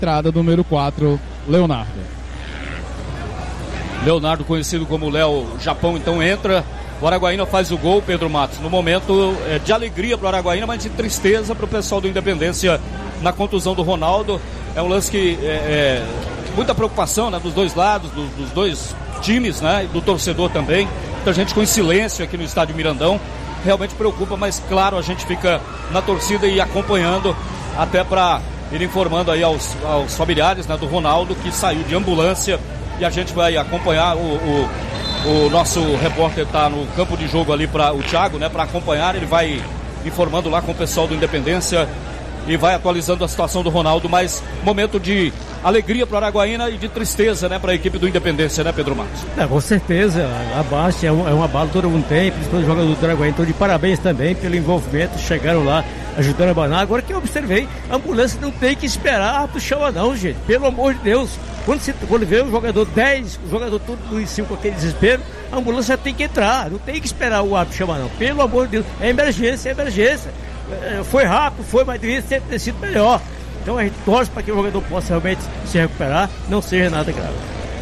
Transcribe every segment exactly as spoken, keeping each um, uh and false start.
entrada número quatro, Leonardo. Leonardo, conhecido como Léo Japão, então entra. O Araguaína faz o gol, Pedro Matos. No momento é de alegria para o Araguaína, mas de tristeza para o pessoal do Independência na contusão do Ronaldo. É um lance que é, é muita preocupação, né, dos dois lados, do, dos dois times, né, e do torcedor também. Muita gente com silêncio aqui no estádio Mirandão. Realmente preocupa, mas claro, a gente fica na torcida e acompanhando até para ir informando aí aos, aos familiares, né, do Ronaldo, que saiu de ambulância, e a gente vai acompanhar. O, o, o nosso repórter está no campo de jogo ali, para o Thiago, né, para acompanhar. Ele vai informando lá com o pessoal do Independência e vai atualizando a situação do Ronaldo, mas momento de alegria para o Araguaína e de tristeza, né, para a equipe do Independência, né, Pedro Matos? É, com certeza, a baixa é um, é um abalo, todo mundo tem, principalmente os jogadores do Araguaína. Então, de parabéns também pelo envolvimento, chegaram lá ajudando a abanar. Agora que eu observei, a ambulância não tem que esperar pro chama não, gente, pelo amor de Deus. Quando, você, quando vê o jogador dez, o jogador todo em cima com aquele desespero, a ambulância tem que entrar, não tem que esperar o árbitro chamar não, pelo amor de Deus. É emergência, é emergência. É, foi rápido, foi, mas devia sempre ter sido melhor. Então a gente torce para que o jogador possa realmente se recuperar, não seja nada grave.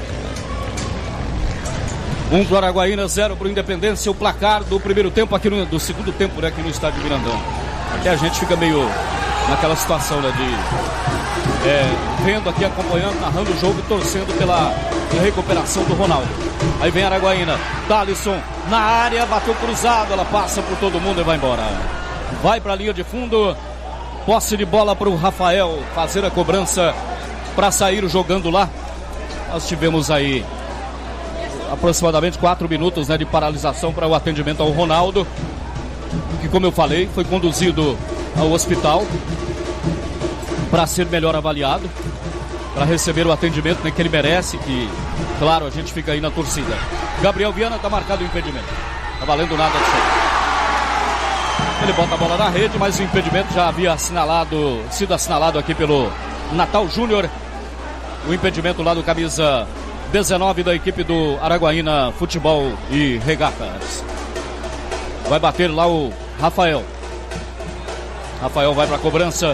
Um pro Araguaína, zero pro Independência, o placar do primeiro tempo aqui no, do segundo tempo, né, aqui no estádio Mirandão. Aqui a gente fica meio naquela situação, né, de é, vendo aqui, acompanhando, narrando o jogo e torcendo pela recuperação do Ronaldo. Aí vem Araguaína, Thalisson na área, bateu cruzado, ela passa por todo mundo e vai embora. Vai para a linha de fundo, posse de bola para o Rafael fazer a cobrança para sair jogando lá. Nós tivemos aí aproximadamente quatro minutos, né, de paralisação para o atendimento ao Ronaldo, que, como eu falei, foi conduzido ao hospital para ser melhor avaliado, para receber o atendimento, né, que ele merece, que, claro, a gente fica aí na torcida. Gabriel Viana, está marcado o impedimento, tá valendo nada de cheio. Ele bota a bola na rede, mas o impedimento já havia assinalado, sido assinalado aqui pelo Natal Júnior. O impedimento lá do camisa dezenove da equipe do Araguaína Futebol e Regatas. Vai bater lá o Rafael. Rafael vai para a cobrança.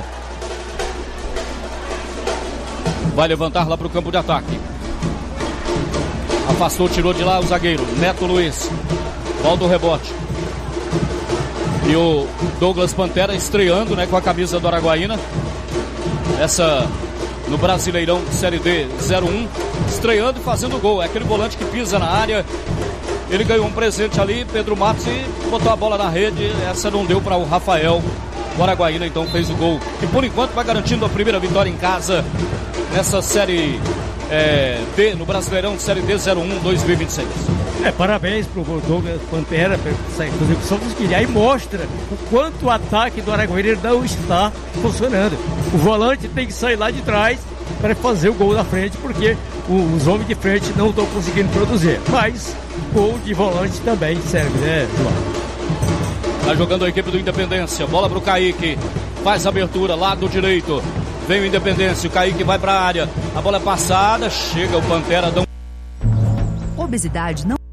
Vai levantar lá para o campo de ataque. Afastou, tirou de lá o zagueiro Neto Luiz. Volta o rebote. E o Douglas Pantera estreando, né, com a camisa do Araguaína. Essa no Brasileirão Série D zero um. Estreando e fazendo gol. É aquele volante que pisa na área. Ele ganhou um presente ali, Pedro Matos, e botou a bola na rede. Essa não deu para o Rafael. O Araguaína então fez o gol. E por enquanto vai garantindo a primeira vitória em casa nessa Série é, D, no Brasileirão Série D zero um dois mil e vinte e seis. É, parabéns pro Douglas Pantera por essa execução dos que aí mostra o quanto o ataque do Araguaína não está funcionando. O volante tem que sair lá de trás para fazer o gol da frente, porque os homens de frente não estão conseguindo produzir. Mas gol de volante também serve, né, João? Tá jogando a equipe do Independência. Bola pro Kaique. Faz a abertura, lado direito. Vem o Independência. O Kaique vai pra área. A bola é passada. Chega o Pantera. Dão... Obesidade não.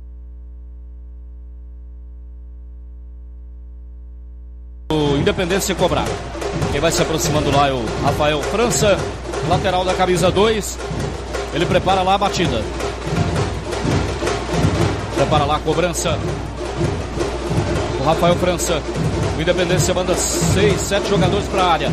O Independência cobrar. Quem vai se aproximando lá é o Rafael França, lateral da camisa dois. Ele prepara lá a batida. Prepara lá a cobrança. O Rafael França. O Independência manda seis, sete jogadores para a área.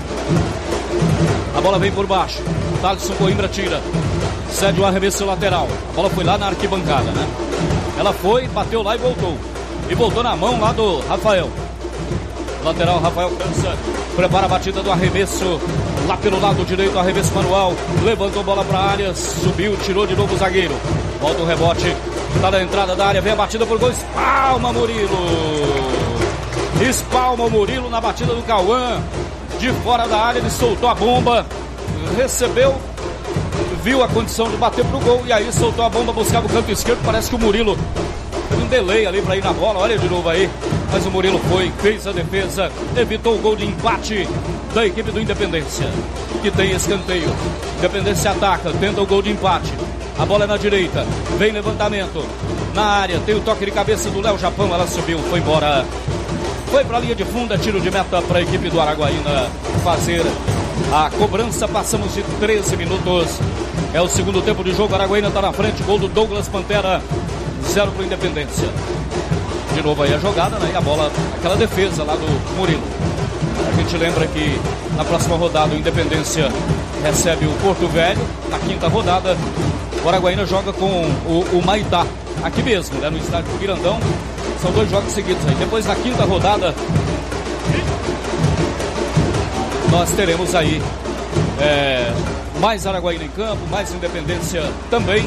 A bola vem por baixo. Thalisson Coimbra tira. Cede o arremesso lateral. A bola foi lá na arquibancada, né? Ela foi, bateu lá e voltou. E voltou na mão lá do Rafael. Lateral Rafael França. Prepara a batida do arremesso. Lá pelo lado direito, arremesso manual. Levantou a bola para a área. Subiu, tirou de novo o zagueiro. Volta o rebote. Está na entrada da área, vem a batida por gol. Espalma Murilo. Espalma o Murilo na batida do Cauã. De fora da área, ele soltou a bomba. Recebeu. Viu a condição de bater pro gol. E aí soltou a bomba, buscava o canto esquerdo. Parece que o Murilo teve um delay ali para ir na bola. Olha de novo aí. Mas o Murilo foi, fez a defesa. Evitou o gol de empate da equipe do Independência, que tem escanteio. Independência ataca, tenta o gol de empate. A bola é na direita, vem levantamento na área, tem o toque de cabeça do Léo Japão, ela subiu, foi embora. Foi para a linha de fundo, é tiro de meta para a equipe do Araguaína fazer a cobrança. Passamos de treze minutos. É o segundo tempo de jogo. Araguaína está na frente. Gol do Douglas Pantera. Zero para o Independência. De novo aí a jogada, né? E a bola, aquela defesa lá do Murilo. A gente lembra que na próxima rodada o Independência recebe o Porto Velho. Na quinta rodada, o Araguaína joga com o, o Maitá. Aqui mesmo, né? No estádio do Mirandão. São dois jogos seguidos aí. Depois na quinta rodada, nós teremos aí é, mais Araguaína em campo, mais Independência também.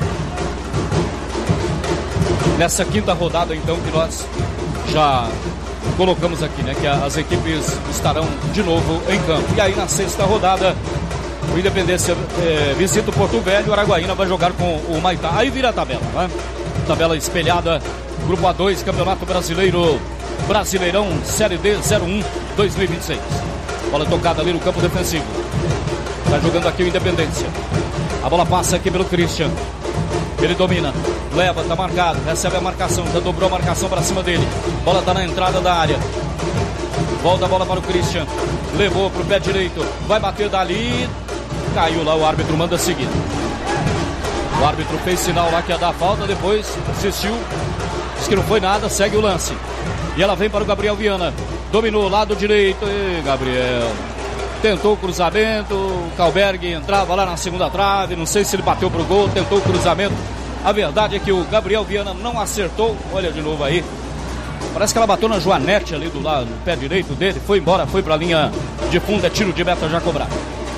Nessa quinta rodada, então, que nós já colocamos aqui, né? Que as equipes estarão de novo em campo. E aí, na sexta rodada, o Independência é, visita o Porto Velho. O Araguaína vai jogar com o Maitá. Aí vira a tabela, né? Tabela espelhada. Grupo A dois, Campeonato Brasileiro. Brasileirão, Série D zero um dois mil e vinte e seis. Bola tocada ali no campo defensivo. Está jogando aqui o Independência. A bola passa aqui pelo Christian. Ele domina, leva, tá marcado, recebe a marcação, já dobrou a marcação para cima dele. Bola tá na entrada da área. Volta a bola para o Christian. Levou pro pé direito, vai bater dali. Caiu lá, o árbitro manda seguir. O árbitro fez sinal lá que ia dar falta, depois insistiu. Disse que não foi nada, segue o lance. E ela vem para o Gabriel Viana. Dominou, lado direito. E Gabriel tentou o cruzamento, o Kalberg entrava lá na segunda trave, não sei se ele bateu pro gol, tentou o cruzamento. A verdade é que o Gabriel Viana não acertou. Olha de novo aí. Parece que ela bateu na Joanete ali do lado, no pé direito dele, foi embora, foi pra linha de fundo, é tiro de meta já cobrado.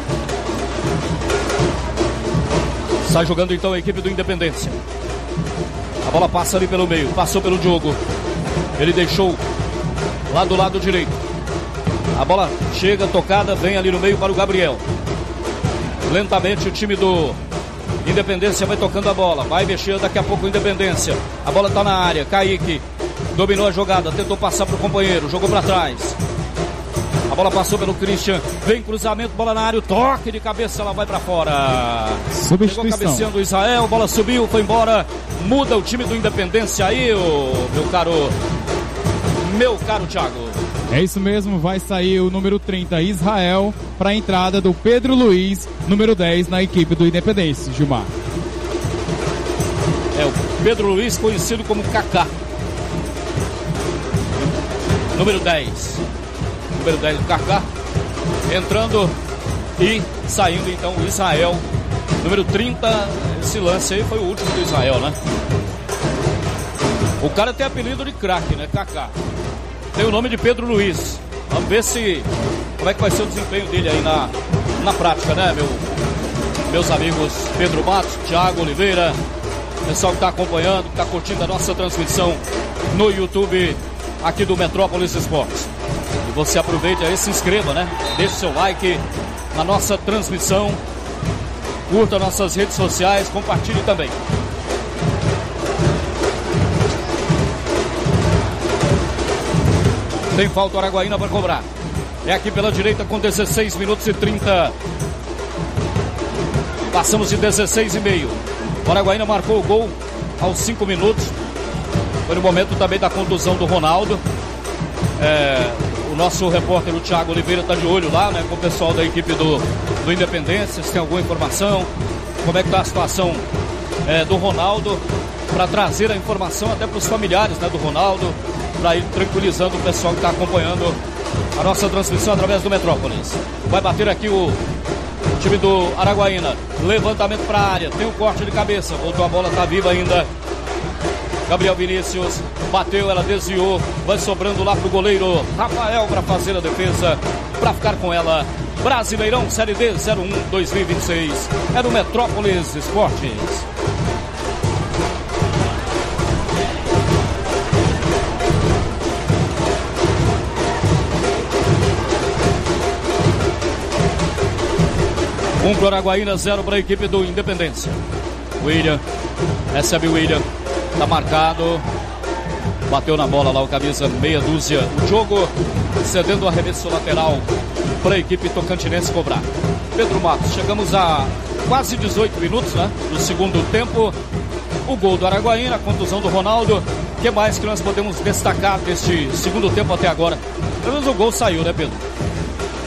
Sai jogando então a equipe do Independência. A bola passa ali pelo meio, passou pelo Diogo. Ele deixou lá do lado direito. A bola chega, tocada, vem ali no meio para o Gabriel. Lentamente o time do Independência vai tocando a bola. Vai mexer daqui a pouco o Independência. A bola está na área, Kaique dominou a jogada, tentou passar para o companheiro, jogou para trás. A bola passou pelo Christian, vem cruzamento, bola na área, o toque de cabeça, ela vai para fora. Substituição. Chegou cabeceando o Israel, bola subiu, foi embora. Muda o time do Independência aí, o meu caro, meu caro Thiago. É isso mesmo, vai sair o número trinta, Israel, para a entrada do Pedro Luiz, número dez, na equipe do Independência, Gilmar. É o Pedro Luiz, conhecido como Kaká. Número dez. Número dez do Kaká. Entrando e saindo então o Israel. Número trinta, esse lance aí foi o último do Israel, né? O cara tem apelido de craque, né? Kaká. Tem o nome de Pedro Luiz. Vamos ver se como é que vai ser o desempenho dele aí na, na prática, né, meu, meus amigos Pedro Matos, Thiago Oliveira, pessoal que está acompanhando, que está curtindo a nossa transmissão no YouTube aqui do Metrópolis Esportes. E você aproveita aí, se inscreva, né? Deixe seu like na nossa transmissão, curta nossas redes sociais, compartilhe também. Tem falta o Araguaína para cobrar. É aqui pela direita com dezesseis minutos e trinta. Passamos de dezesseis e meio. O Araguaína marcou o gol aos cinco minutos. Foi no momento também da contusão do Ronaldo. É, o nosso repórter, o Thiago Oliveira, está de olho lá, né, com o pessoal da equipe do, do Independência. Se tem alguma informação, como é que está a situação é, do Ronaldo, para trazer a informação até para os familiares, né, do Ronaldo, para ir tranquilizando o pessoal que está acompanhando a nossa transmissão através do Metrópolis. Vai bater aqui o, o time do Araguaína. Levantamento para a área. Tem um corte de cabeça. Voltou a bola, está viva ainda. Gabriel Vinícius bateu, ela desviou. Vai sobrando lá para o goleiro Rafael para fazer a defesa, para ficar com ela. Brasileirão Série D zero um dois mil e vinte e seis. É no Metrópolis Esportes. Um para o Araguaína, zero para a equipe do Independência. William, recebe o William, tá marcado. Bateu na bola lá o camisa meia dúzia. O jogo cedendo o arremesso lateral para a equipe tocantinense cobrar. Pedro Matos, chegamos a quase dezoito minutos, né, do segundo tempo. O gol do Araguaína, a contusão do Ronaldo. O que mais que nós podemos destacar deste segundo tempo até agora? Pelo menos o gol saiu, né, Pedro?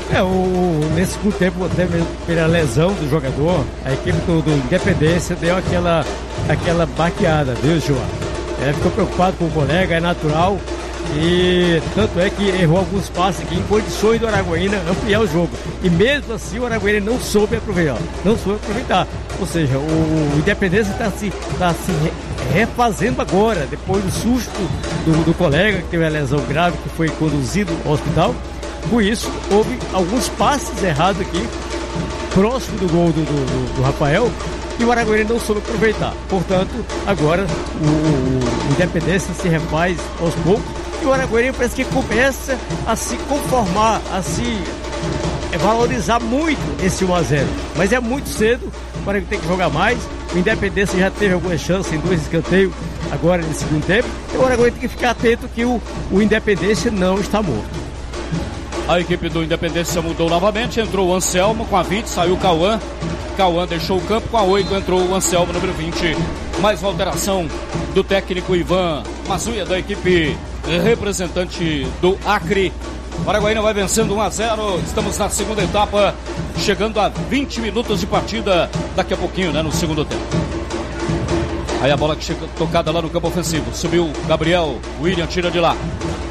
É, o, nesse segundo tempo, até mesmo pela lesão do jogador, a equipe do, do Independência deu aquela, aquela baqueada, viu, João? É, ficou preocupado com o colega, é natural. E tanto é que errou alguns passes aqui em condições do Araguaína ampliar o jogo. E mesmo assim o Araguaína não soube aproveitar. Não soube aproveitar. Ou seja, o, o Independência está se, tá se refazendo agora, depois do susto do, do colega que teve a lesão grave, que foi conduzido ao hospital. Por isso, houve alguns passes errados aqui, próximo do gol do, do, do Rafael, e o Araguaína não soube aproveitar. Portanto, agora o, o, o Independência se refaz aos poucos, e o Araguaína parece que começa a se conformar, a se valorizar muito esse um a zero. Mas é muito cedo, o Araguaína tem que jogar mais. O Independência já teve algumas chances em dois escanteios agora nesse segundo tempo, e o Araguaína tem que ficar atento que o, o Independência não está morto. A equipe do Independência mudou novamente, entrou o Anselmo com a vinte, saiu o Cauã. Cauã deixou o campo, com a oito entrou o Anselmo, número vinte. Mais uma alteração do técnico Ivan Mazuia, da equipe representante do Acre. O Araguaína vai vencendo um a zero, estamos na segunda etapa, chegando a vinte minutos de partida, daqui a pouquinho, né, no segundo tempo. Aí a bola que chega tocada lá no campo ofensivo, subiu Gabriel, William tira de lá.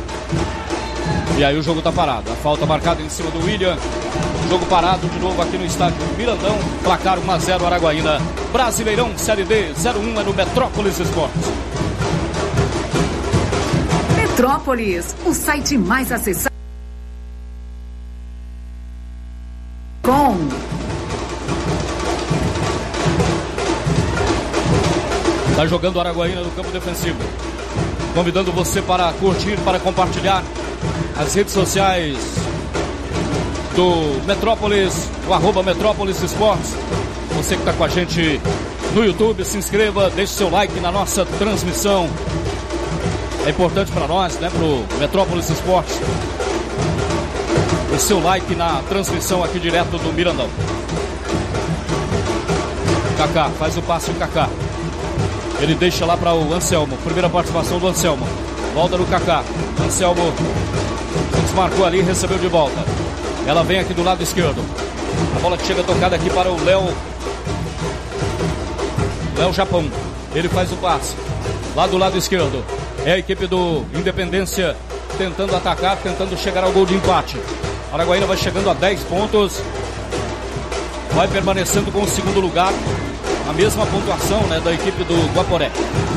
E aí o jogo tá parado, a falta marcada em cima do William. Jogo parado de novo aqui no estádio Mirandão. Placar um a zero Araguaína. Brasileirão Série D zero um é no Metrópolis Esportes. Metrópolis, o site mais acessado. Com tá jogando o Araguaína no campo defensivo. Convidando você para curtir, para compartilhar as redes sociais do Metrópolis, o arroba Metrópolis Esportes. Você que está com a gente no YouTube, se inscreva, deixe seu like na nossa transmissão. É importante para nós, né, pro Metrópolis Esportes, o seu like na transmissão aqui direto do Mirandão. Kaká, faz o passe o Kaká. Ele deixa lá para o Anselmo, primeira participação do Anselmo. Volta no Kaká. Anselmo se desmarcou ali e recebeu de volta. Ela vem aqui do lado esquerdo. A bola que chega tocada aqui para o Léo. Léo Japão. Ele faz o passe. Lá do lado esquerdo. É a equipe do Independência tentando atacar, tentando chegar ao gol de empate. A Araguaína vai chegando a dez pontos. Vai permanecendo com o segundo lugar. A mesma pontuação, né, da equipe do Guaporé.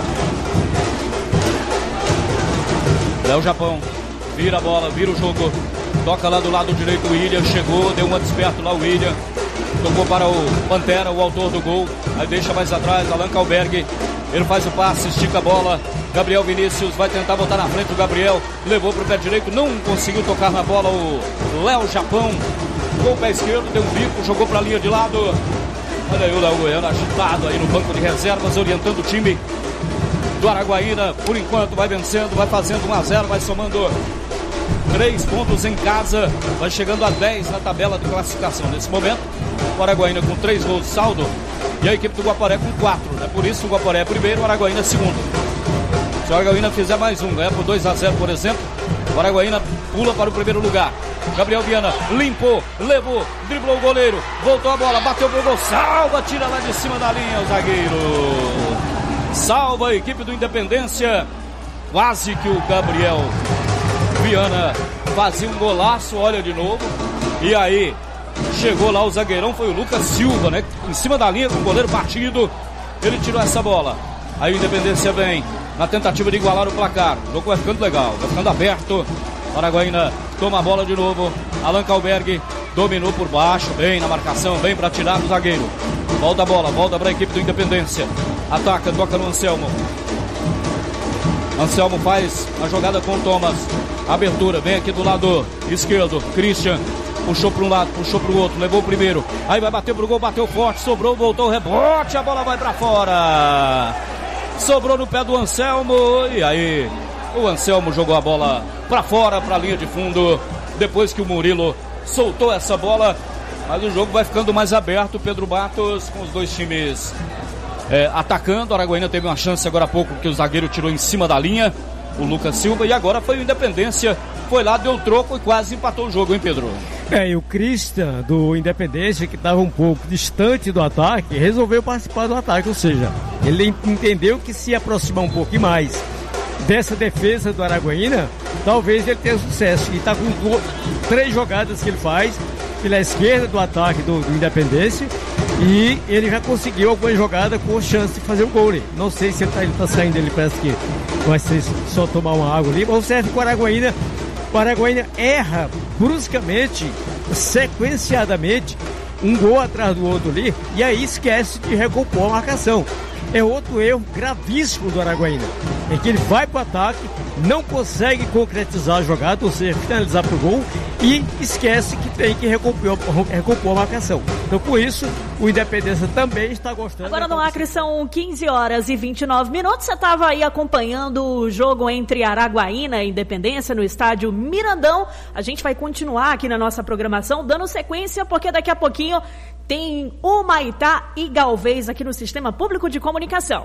Léo Japão. Vira a bola, vira o jogo. Toca lá do lado direito o William. Chegou, deu uma desperto lá o William. Tocou para o Pantera, o autor do gol. Aí deixa mais atrás, Alan Kalberg. Ele faz o passe, estica a bola. Gabriel Vinícius vai tentar botar na frente o Gabriel. Levou para o pé direito, não conseguiu tocar na bola o Léo Japão. Com o pé esquerdo, deu um bico, jogou para a linha de lado. Olha aí o Léo Goiano agitado aí no banco de reservas, orientando o time do Araguaína. Por enquanto vai vencendo, vai fazendo um a zero, vai somando três pontos em casa, vai chegando a dez na tabela de classificação. Nesse momento, o Araguaína com três gols de saldo e a equipe do Guaporé com quatro, né? Por isso o Guaporé é primeiro, o Araguaína é segundo. Se o Araguaína fizer mais um, ganhar por dois a zero, por exemplo, o Araguaína pula para o primeiro lugar. Gabriel Viana limpou, levou, driblou o goleiro, voltou a bola, bateu pro gol, salva, tira lá de cima da linha o zagueiro. Salva a equipe do Independência. Quase que o Gabriel Viana fazia um golaço, olha de novo. E aí, chegou lá o zagueirão, foi o Lucas Silva, né? Em cima da linha com o goleiro batido. Ele tirou essa bola. Aí o Independência vem na tentativa de igualar o placar. O jogo vai ficando legal, vai ficando aberto. Araguaína toma a bola de novo. Alan Kalberg dominou por baixo, bem na marcação, bem para tirar do zagueiro. Volta a bola, volta para a equipe do Independência. Ataca, toca no Anselmo. Anselmo faz a jogada com o Thomas. Abertura, vem aqui do lado esquerdo. Christian puxou para um lado, puxou para o outro, levou o primeiro. Aí vai bater pro gol, bateu forte, sobrou, voltou o rebote, a bola vai para fora. Sobrou no pé do Anselmo. E aí, o Anselmo jogou a bola para fora, para a linha de fundo. Depois que o Murilo soltou essa bola. Mas o jogo vai ficando mais aberto. Pedro Matos com os dois times é, atacando. A Araguaína teve uma chance agora há pouco que o zagueiro tirou em cima da linha, o Lucas Silva. E agora foi o Independência foi lá, deu troco e quase empatou o jogo, hein, Pedro? É, e o Christian do Independência, que estava um pouco distante do ataque, resolveu participar do ataque, ou seja, ele entendeu que se aproximar um pouco mais dessa defesa do Araguaína, talvez ele tenha sucesso. E está com duas, três jogadas que ele faz pela esquerda do ataque do, do Independência, e ele já conseguiu alguma jogada com chance de fazer o gol ali. Não sei se ele está tá saindo, ele parece que vai ser só tomar uma água ali, mas serve com o Araguaína. O Araguaína erra bruscamente, sequenciadamente, um gol atrás do outro ali, e aí esquece de recompor a marcação. É outro erro gravíssimo do Araguaína, em que ele vai para o ataque, não consegue concretizar a jogada, ou seja, finalizar para o gol, e esquece que tem que recompor, recompor a marcação. Então, com isso, o Independência também está gostando. Agora no Acre são quinze horas e vinte e nove minutos. Você estava aí acompanhando o jogo entre Araguaína e Independência no estádio Mirandão. A gente vai continuar aqui na nossa programação, dando sequência, porque daqui a pouquinho tem Humaitá e Galvez aqui no Sistema Público de Comunicação.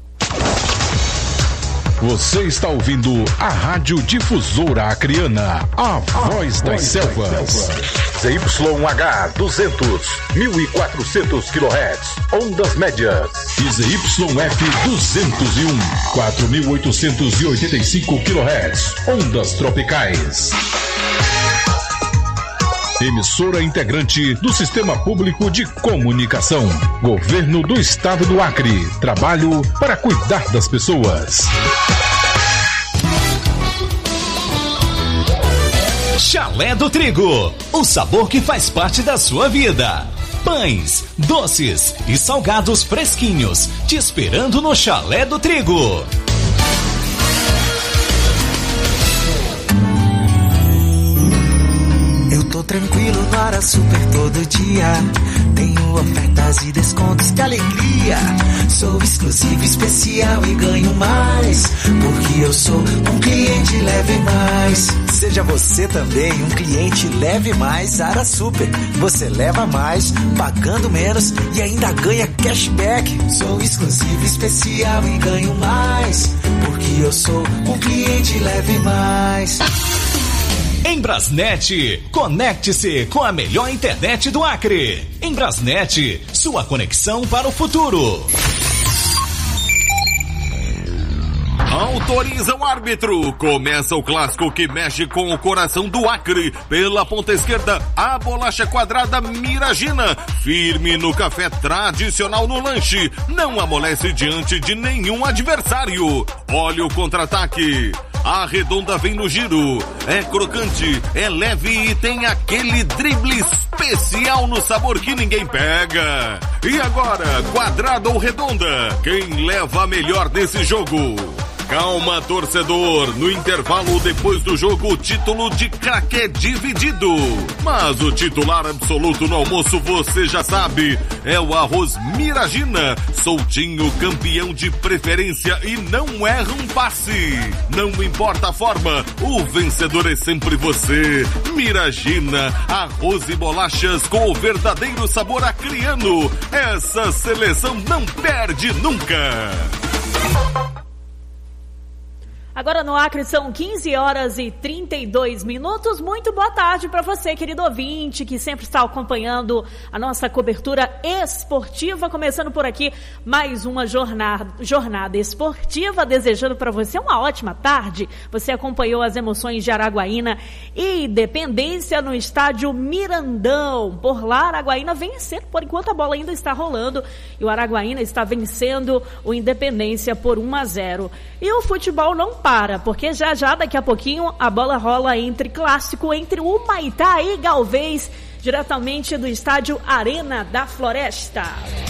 Você está ouvindo a Rádio Difusora Acreana, a, a voz das selvas. Z Y H duzentos, mil e quatrocentos quilohertz, ondas médias. E Z Y F duzentos e um, quatro mil oitocentos e oitenta e cinco quilohertz, ondas tropicais. Emissora integrante do Sistema Público de Comunicação. Governo do Estado do Acre. Trabalho para cuidar das pessoas. Chalé do Trigo. O sabor que faz parte da sua vida. Pães, doces e salgados fresquinhos. Te esperando no Chalé do Trigo. Tô tranquilo no Ara Super todo dia. Tenho ofertas e descontos, que alegria. Sou exclusivo, especial e ganho mais, porque eu sou um cliente Leve Mais. Seja você também um cliente Leve Mais Ara Super. Você leva mais, pagando menos e ainda ganha cashback. Sou exclusivo, especial e ganho mais, porque eu sou um cliente Leve Mais. Em Brasnet, conecte-se com a melhor internet do Acre. Em Brasnet, sua conexão para o futuro. Autoriza o árbitro. Começa o clássico que mexe com o coração do Acre. Pela ponta esquerda, a bolacha quadrada Miragina. Firme no café tradicional no lanche. Não amolece diante de nenhum adversário. Olha o contra-ataque. A redonda vem no giro. É crocante, é leve e tem aquele drible especial no sabor que ninguém pega. E agora, quadrada ou redonda? Quem leva a melhor desse jogo? Calma, torcedor. No intervalo depois do jogo, o título de craque é dividido. Mas o titular absoluto no almoço, você já sabe, é o arroz Miragina. Soltinho, campeão de preferência e não erra um passe. Não importa a forma, o vencedor é sempre você. Miragina, arroz e bolachas com o verdadeiro sabor acreano. Essa seleção não perde nunca. Agora no Acre são quinze horas e trinta e dois minutos. Muito boa tarde para você, querido ouvinte, que sempre está acompanhando a nossa cobertura esportiva. Começando por aqui mais uma jornada, jornada esportiva, desejando para você uma ótima tarde. Você acompanhou as emoções de Araguaína e Independência no estádio Mirandão. Por lá, Araguaína vencendo, por enquanto a bola ainda está rolando, e o Araguaína está vencendo o Independência por um a zero. E o futebol não para, porque já já, daqui a pouquinho, a bola rola entre clássico entre Humaitá e Galvez, diretamente do estádio Arena da Floresta.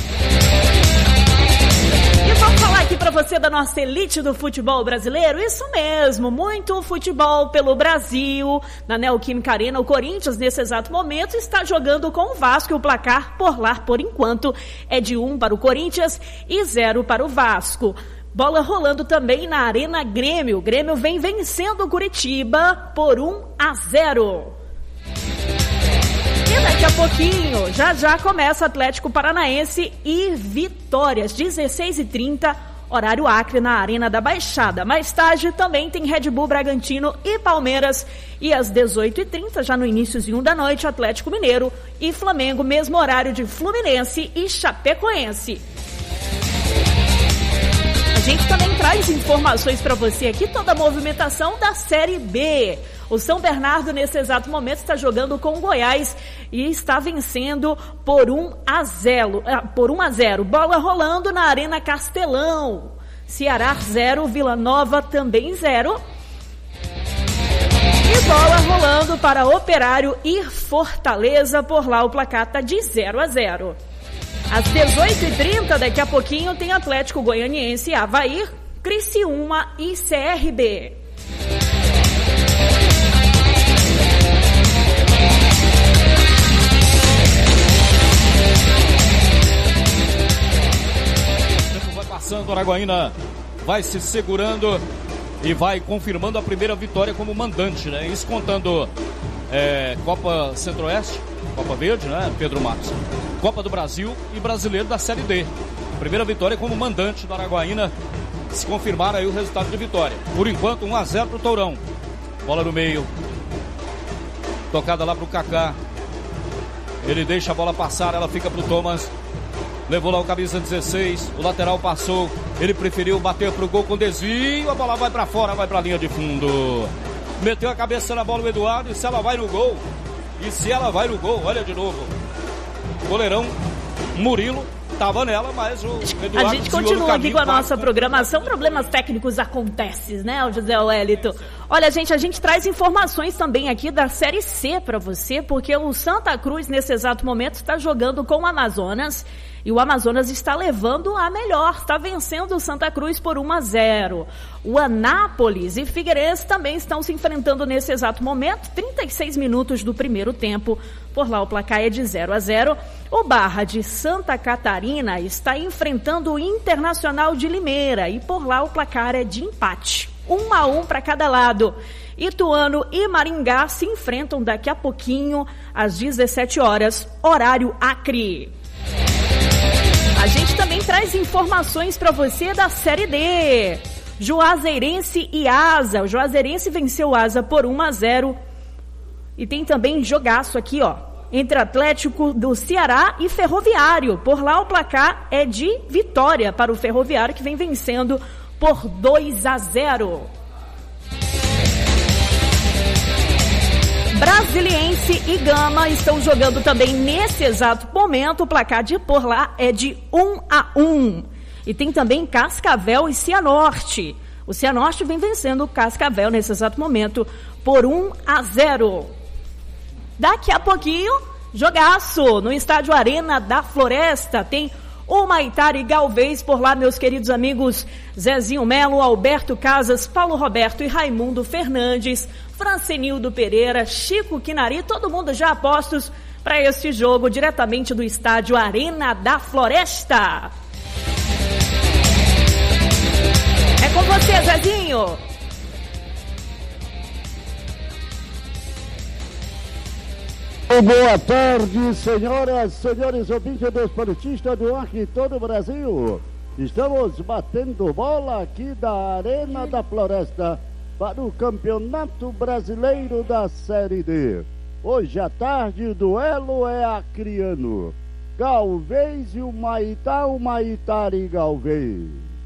E vamos falar aqui pra você da nossa elite do futebol brasileiro. Isso mesmo, muito futebol pelo Brasil. Na Neoquímica Arena, o Corinthians, nesse exato momento, está jogando com o Vasco. E o placar por lá, por enquanto, é de um para o Corinthians e zero para o Vasco. Bola rolando também na Arena Grêmio. O Grêmio vem vencendo o Curitiba por um a zero. E daqui a pouquinho, já já começa Atlético Paranaense e Vitória. Às dezesseis e trinta, horário Acre, na Arena da Baixada. Mais tarde também tem Red Bull Bragantino e Palmeiras. E às dezoito e trinta, já no iníciozinho da noite, Atlético Mineiro e Flamengo, mesmo horário de Fluminense e Chapecoense. A gente também traz informações para você aqui, toda a movimentação da Série B. O São Bernardo, nesse exato momento, está jogando com o Goiás e está vencendo por um a zero. Por um a zero. Bola rolando na Arena Castelão. Ceará zero, Vila Nova também zero. E bola rolando para Operário e Fortaleza. Por lá o placar está de zero a zero. Às dezoito e trinta, daqui a pouquinho, tem Atlético Goianiense, Avaí, Criciúma e C R B. Vai passando, Araguaína vai se segurando e vai confirmando a primeira vitória como mandante, né? Isso contando é, Copa Centro-Oeste, Copa Verde, né? Pedro Matos. Copa do Brasil e Brasileiro da Série D. Primeira vitória como mandante do Araguaína. Se confirmar aí o resultado de vitória. Por enquanto, um a zero pro Tourão. Bola no meio. Tocada lá pro Kaká. Ele deixa a bola passar, ela fica pro Thomas. Levou lá o camisa dezesseis. O lateral passou. Ele preferiu bater pro gol com desvio. A bola vai pra fora, vai pra linha de fundo. Meteu a cabeça na bola o Eduardo. E se ela vai no gol? E se ela vai no gol? Olha de novo. Goleirão Murilo estava nela, mas o Eduardo... A gente continua aqui com a nossa programação. Problemas técnicos acontecem, né, o José Wellington? Olha, gente, a gente traz informações também aqui da Série C para você, porque o Santa Cruz, nesse exato momento, está jogando com o Amazonas. E o Amazonas está levando a melhor, está vencendo o Santa Cruz por um a zero. O Anápolis e Figueirense também estão se enfrentando nesse exato momento, trinta e seis minutos do primeiro tempo. Por lá o placar é de zero a zero. O Barra de Santa Catarina está enfrentando o Internacional de Limeira e por lá o placar é de empate. Um a um para cada lado. Ituano e Maringá se enfrentam daqui a pouquinho, às dezessete horas, horário Acre. A gente também traz informações para você da Série D. Juazeirense e Asa. O Juazeirense venceu o Asa por um a zero. E tem também jogaço aqui, ó, entre Atlético do Ceará e Ferroviário. Por lá o placar é de vitória para o Ferroviário, que vem vencendo por dois a zero. Brasiliense e Gama estão jogando também nesse exato momento. O placar de por lá é de um a um. E tem também Cascavel e Cianorte. O Cianorte vem vencendo o Cascavel nesse exato momento por um a zero. Daqui a pouquinho, jogaço no estádio Arena da Floresta. Tem o Humaitá e Galvez por lá, meus queridos amigos Zezinho Melo, Alberto Casas, Paulo Roberto e Raimundo Fernandes, Francenildo Pereira, Chico Quinari, todo mundo já apostos para este jogo diretamente do estádio Arena da Floresta. É com você, Zezinho. Boa tarde, senhoras, senhores ouvintes dos politistas do ar em todo o Brasil. Estamos batendo bola aqui da Arena da Floresta para o Campeonato Brasileiro da Série D. Hoje à tarde o duelo é acreano. Galvez e o Humaitá, Humaitá e Galvez.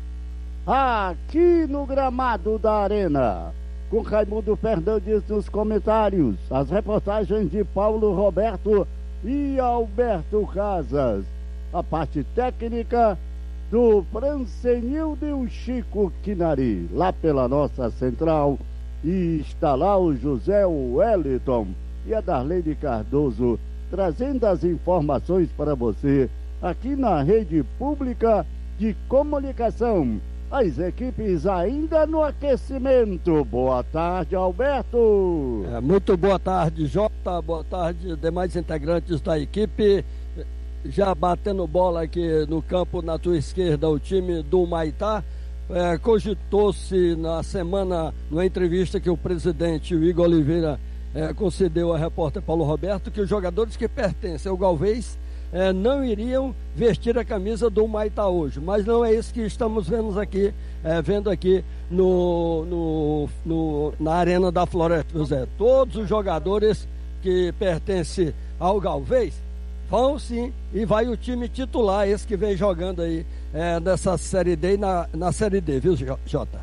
Aqui no gramado da Arena, com Raimundo Fernandes nos comentários, as reportagens de Paulo Roberto e Alberto Casas, a parte técnica do Francenildo e o Chico Quinari, lá pela nossa central, e está lá o José Wellington e a Darlene Cardoso, trazendo as informações para você, aqui na rede pública de comunicação. As equipes ainda no aquecimento. Boa tarde, Alberto. É, muito boa tarde, Jota. Boa tarde, demais integrantes da equipe. Já batendo bola aqui no campo, na tua esquerda, o time do Humaitá. É, cogitou-se na semana, numa entrevista que o presidente, o Igor Oliveira, é, concedeu ao repórter Paulo Roberto, que os jogadores que pertencem ao Galvez é, não iriam vestir a camisa do Humaitá hoje, mas não é isso que estamos vendo aqui, é, vendo aqui no, no, no, na Arena da Floresta, José. Todos os jogadores que pertencem ao Galvez vão sim, e vai o time titular, esse que vem jogando aí é, nessa Série D e na, na Série D, viu, Jota?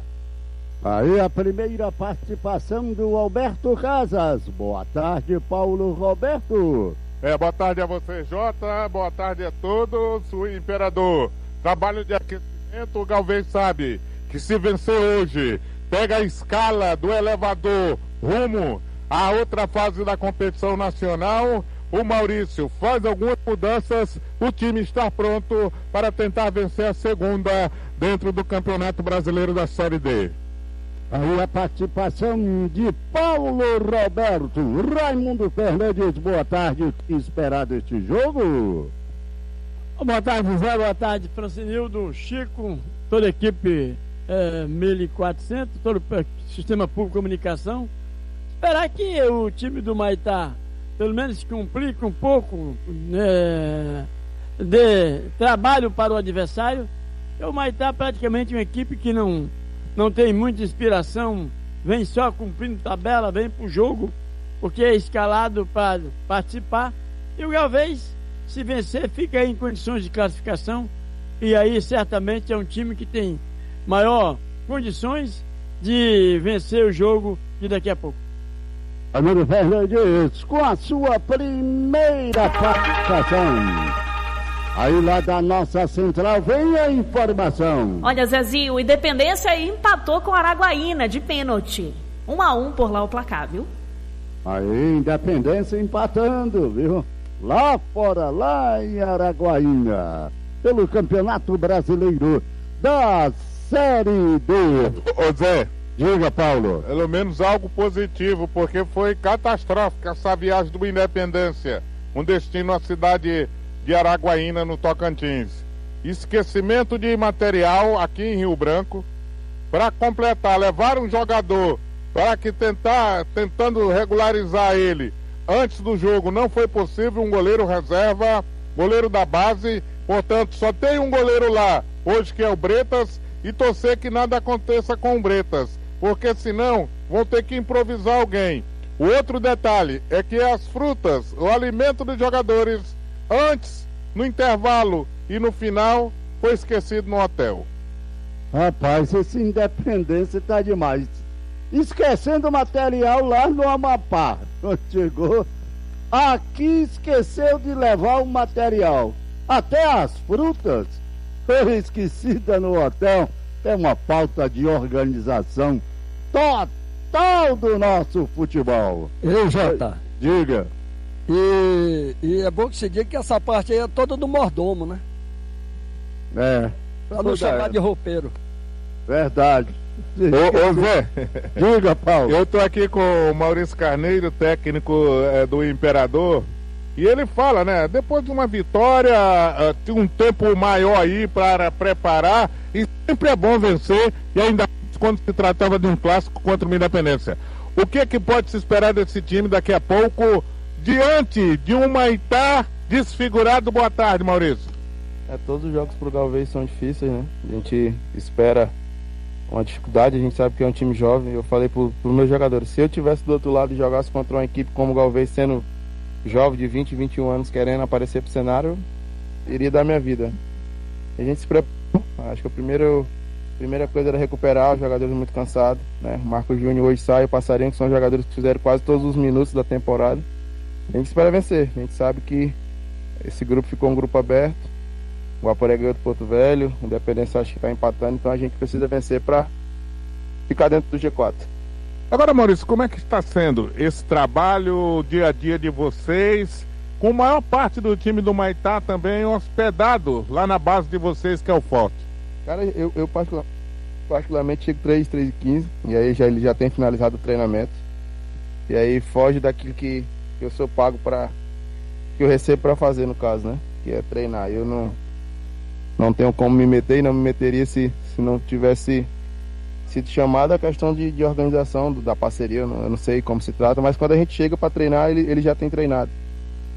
Aí a primeira participação do Alberto Casas. Boa tarde, Paulo Roberto. É, boa tarde a você, Jota. Boa tarde a todos. O Imperador. Trabalho de aquecimento, o Galvez sabe que se vencer hoje, pega a escala do elevador rumo à outra fase da competição nacional. O Maurício faz algumas mudanças, o time está pronto para tentar vencer a segunda dentro do Campeonato Brasileiro da Série D. Aí a participação de Paulo Roberto. Raimundo Fernandes, boa tarde. O que esperar deste jogo? Boa tarde, Zé. Boa tarde, Francinildo, Chico, toda a equipe é, mil e quatrocentos, todo o sistema público de comunicação. Esperar que o time do Humaitá pelo menos cumprir com um pouco é, de trabalho para o adversário. O Humaitá é praticamente uma equipe que não não tem muita inspiração, vem só cumprindo tabela, vem pro jogo, porque é escalado para participar. E o Galvez, se vencer, fica aí em condições de classificação, e aí certamente é um time que tem maior condições de vencer o jogo de daqui a pouco. Raimundo Fernandes, com a sua primeira participação. Aí lá da nossa central vem a informação. Olha, Zezinho, o Independência empatou com a Araguaína de pênalti. Um a um por lá o placar, viu? Aí, Independência empatando, viu? Lá fora, lá em Araguaína, pelo Campeonato Brasileiro da Série D. Ô Zé, diga, Paulo. Pelo menos algo positivo, porque foi catastrófica essa viagem do Independência. Um destino à cidade de Araguaína, no Tocantins. Esquecimento de material aqui em Rio Branco. Para completar, levar um jogador para que tentar, tentando regularizar ele antes do jogo, não foi possível. Um goleiro reserva, goleiro da base, portanto só tem um goleiro lá hoje, que é o Bretas, e torcer que nada aconteça com o Bretas, porque senão vão ter que improvisar alguém. O outro detalhe é que as frutas, o alimento dos jogadores, antes, no intervalo e no final, foi esquecido no hotel. Rapaz, esse Independência tá demais. Esquecendo o material lá no Amapá. Chegou aqui, esqueceu de levar o material. Até as frutas foi esquecida no hotel. É uma falta de organização total do nosso futebol. Eu, Jota. Diga. E, e é bom que se diga que essa parte aí é toda do mordomo, né? É. Pra não chamar de roupeiro. Verdade. Ô, ô Zé, diga, Paulo. Eu tô aqui com o Maurício Carneiro, técnico é, do Imperador, e ele fala, né? Depois de uma vitória, uh, tem um tempo maior aí para preparar, e sempre é bom vencer, e ainda quando se tratava de um clássico contra uma Independência. O que é que pode se esperar desse time daqui a pouco, diante de um Humaitá desfigurado? Boa tarde, Maurício. É, todos os jogos pro Galvez são difíceis, né? A gente espera uma dificuldade, a gente sabe que é um time jovem. Eu falei pro, pros meus jogadores, se eu tivesse do outro lado e jogasse contra uma equipe como o Galvez, sendo jovem de vinte, vinte e um anos, querendo aparecer pro cenário, iria dar minha vida. A gente se preparou. Acho que a primeira, a primeira coisa era recuperar os jogadores muito cansados, né? O Marcos Júnior hoje sai, o Passarinho, que são jogadores que fizeram quase todos os minutos da temporada. A gente espera vencer. A gente sabe que esse grupo ficou um grupo aberto. O Guaporé ganhou do Porto Velho, o Independência acho que está empatando, então a gente precisa vencer para ficar dentro do G quatro. Agora, Maurício, como é que está sendo esse trabalho, o dia a dia de vocês, com a maior parte do time do Humaitá também hospedado lá na base de vocês, que é o Forte? Cara, eu, eu particular, particularmente chego três, três e quinze, e aí já, ele já tem finalizado o treinamento, e aí foge daquilo que, que eu sou pago para, que eu recebo para fazer, no caso, né, que é treinar. Eu não Não tenho como me meter e não me meteria se, se não tivesse sido chamado. A questão de, de organização do, da parceria, eu não, eu não sei como se trata, mas quando a gente chega para treinar, ele, ele já tem treinado.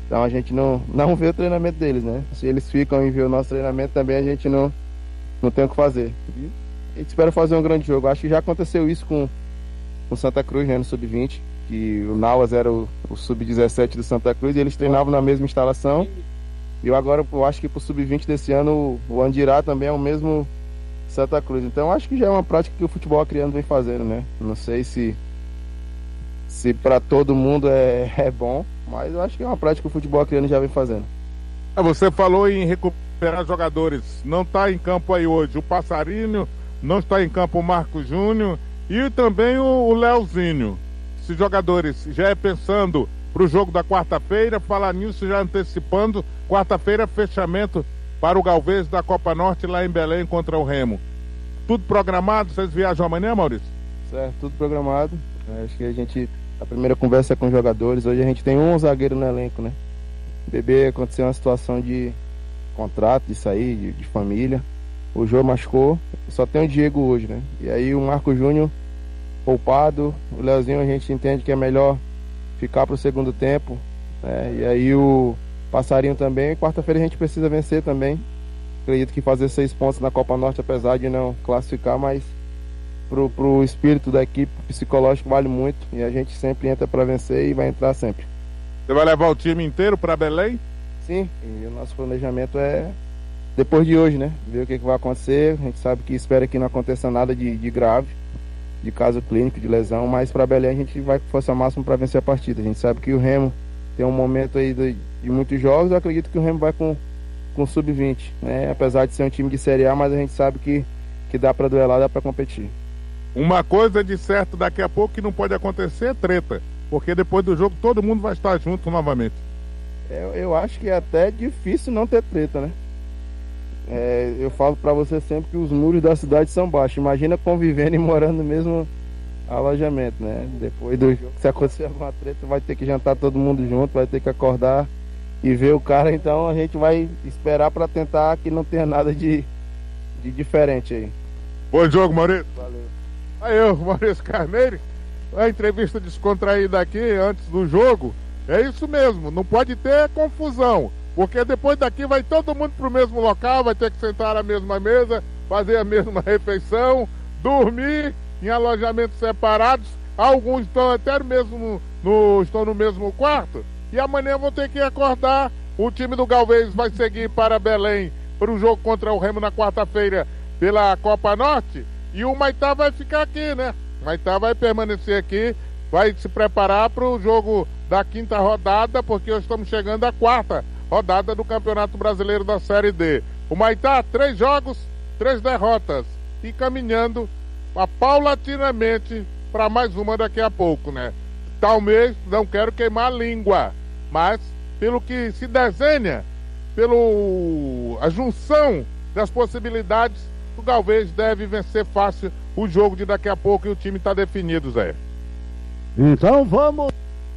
Então a gente não, não vê o treinamento deles, né? Se eles ficam e vê o nosso treinamento também, a gente não, não tem o que fazer. E a gente espera fazer um grande jogo. Acho que já aconteceu isso com o Santa Cruz, né, no sub vinte, que o Nauas era o, o sub dezessete do Santa Cruz e eles treinavam na mesma instalação. E eu agora eu acho que pro sub vinte desse ano o Andirá também é o mesmo Santa Cruz. Então acho que já é uma prática que o futebol acreano vem fazendo, né? Não sei se se para todo mundo é, é bom, mas eu acho que é uma prática que o futebol acreano já vem fazendo. Você falou em recuperar jogadores, não está em campo aí hoje o Passarinho, não está em campo o Marco Júnior e também o, o Leozinho. Esses jogadores já é pensando para o jogo da quarta-feira, falar nisso já antecipando, quarta-feira fechamento para o Galvez da Copa Norte lá em Belém contra o Remo. Tudo programado? Vocês viajam amanhã, Maurício? Certo, tudo programado. Acho que a gente, a primeira conversa é com os jogadores. Hoje a gente tem um zagueiro no elenco, né? O Bebê aconteceu uma situação de contrato, de sair, de, de família. O Jô machucou, só tem o Diego hoje, né? E aí o Marco Júnior poupado, o Leozinho a gente entende que é melhor ficar para o segundo tempo, né? E aí o Passarinho também, quarta-feira a gente precisa vencer também. Acredito que fazer seis pontos na Copa Norte, apesar de não classificar, mas pro, pro espírito da equipe psicológico vale muito e a gente sempre entra para vencer e vai entrar sempre. Você vai levar o time inteiro para Belém? Sim, e o nosso planejamento é depois de hoje, né? Ver o que, que vai acontecer. A gente sabe que espera que não aconteça nada de, de grave, de caso clínico, de lesão, mas para Belém a gente vai com força máxima para vencer a partida. A gente sabe que o Remo tem um momento aí de, de muitos jogos, eu acredito que o Remo vai com com sub vinte, né? Apesar de ser um time de Série A, mas a gente sabe que, que dá para duelar, dá para competir. Uma coisa de certo daqui a pouco que não pode acontecer é treta, porque depois do jogo todo mundo vai estar junto novamente. Eu, eu acho que é até difícil não ter treta, né? É, eu falo para você sempre que os muros da cidade são baixos. Imagina convivendo e morando no mesmo alojamento, né? Depois do jogo, se acontecer alguma treta, vai ter que jantar todo mundo junto, vai ter que acordar e ver o cara. Então a gente vai esperar para tentar que não tenha nada de, de diferente aí. Bom jogo, Maurício. Valeu. Aí eu, Maurício Carneiro, a entrevista descontraída aqui antes do jogo. É isso mesmo, não pode ter confusão, porque depois daqui vai todo mundo pro mesmo local, vai ter que sentar à mesma mesa, fazer a mesma refeição, dormir em alojamentos separados. Alguns estão até mesmo no, no, estão no mesmo quarto. E amanhã vão ter que acordar. O time do Galvez vai seguir para Belém para o jogo contra o Remo na quarta-feira pela Copa Norte. E o Maitá vai ficar aqui, né? O Maitá vai permanecer aqui, vai se preparar para o jogo da quinta rodada, porque nós estamos chegando à quarta rodada do Campeonato Brasileiro da Série D. O Maitá, três jogos, três derrotas. E caminhando a, paulatinamente para mais uma daqui a pouco, né? Talvez, não quero queimar a língua, mas pelo que se desenha, pelo a junção das possibilidades, o Galvez deve vencer fácil o jogo de daqui a pouco e o time está definido, Zé. Então vamos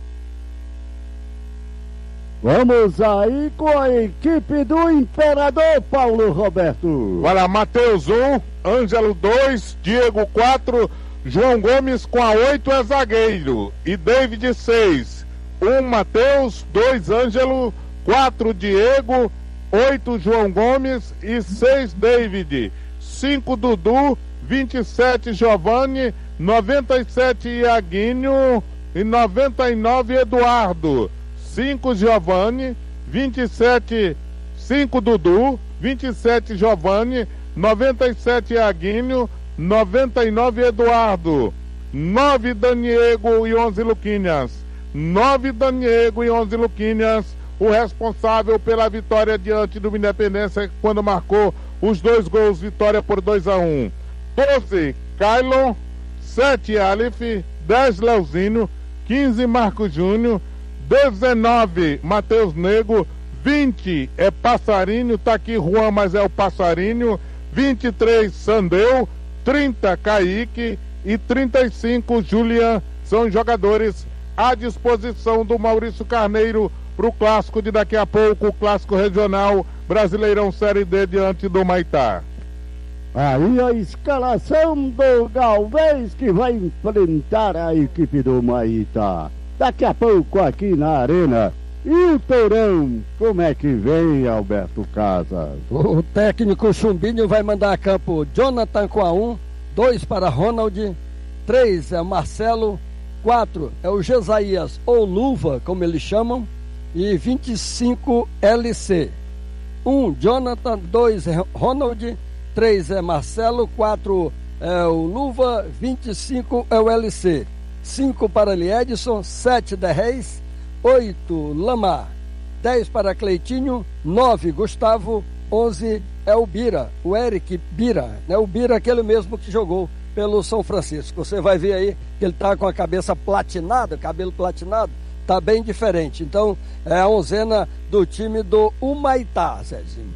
Vamos aí com a equipe do Imperador, Paulo Roberto. Vai lá, Matheus um, Ângelo dois, Diego quatro, João Gomes com a oito é zagueiro e David seis. um Matheus, dois Ângelo, quatro Diego, oito João Gomes e seis David. cinco Dudu, vinte e sete Giovanni, noventa e sete Iaguinho e noventa e nove Eduardo. cinco Giovanni, vinte e sete, cinco Dudu, vinte e sete Giovanni, noventa e sete Iaguinho, noventa e nove Eduardo, nove Daniego e onze Luquinhas, nove Daniego e onze Luquinhas, o responsável pela vitória diante do Independência quando marcou os dois gols, vitória por dois a um. doze Kailon, sete Aleph, dez Leozinho, quinze Marco Júnior, dezenove Matheus Nego, vinte é Passarinho, tá aqui Juan, mas é o Passarinho, vinte e três Sandeu, trinta Kaique e trinta e cinco Julian, são jogadores à disposição do Maurício Carneiro para o clássico de daqui a pouco, o clássico regional Brasileirão Série D diante do Maitá. Aí a escalação do Galvez que vai enfrentar a equipe do Maitá. Daqui a pouco aqui na Arena. E o Tourão, como é que vem, Alberto Casas? O técnico Chumbinho vai mandar a campo Jonathan com a um, dois para Ronald, três é Marcelo, quatro é o Jesaías ou Luva, como eles chamam, e vinte e cinco L C. um Jonathan, dois é Ronald, três é Marcelo, quatro é o Luva, vinte e cinco é o L C. cinco para Liedson, sete de Reis, oito Lamar, dez para Cleitinho, nove Gustavo, onze é o Bira, o Eric Bira, né? O Bira é aquele mesmo que jogou pelo São Francisco. Você vai ver aí que ele tá com a cabeça platinada, cabelo platinado, tá bem diferente. Então é a onzena do time do Humaitá, Zezinho.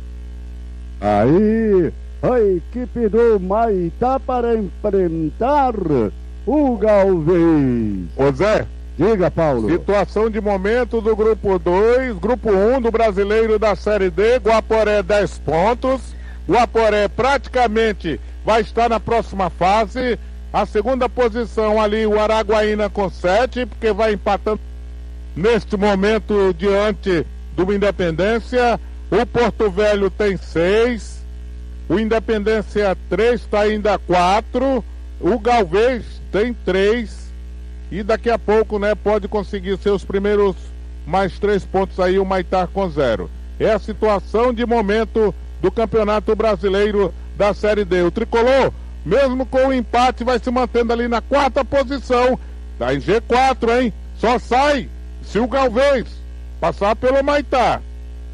Aí a equipe do Humaitá para enfrentar o Galvez. Ô Zé, diga, Paulo. Situação de momento do grupo dois, grupo um do Brasileiro da Série D, Guaporé dez pontos. Guaporé praticamente vai estar na próxima fase. A segunda posição ali o Araguaína com sete, porque vai empatando neste momento diante do Independência. O Porto Velho tem seis, o Independência três, está ainda quatro, o Galvez tem três. E daqui a pouco, né, pode conseguir seus primeiros mais três pontos aí, o Humaitá com zero. É a situação de momento do Campeonato Brasileiro da Série D. O Tricolor, mesmo com o empate, vai se mantendo ali na quarta posição. Tá em G quatro, hein? Só sai se o Galvez passar pelo Humaitá.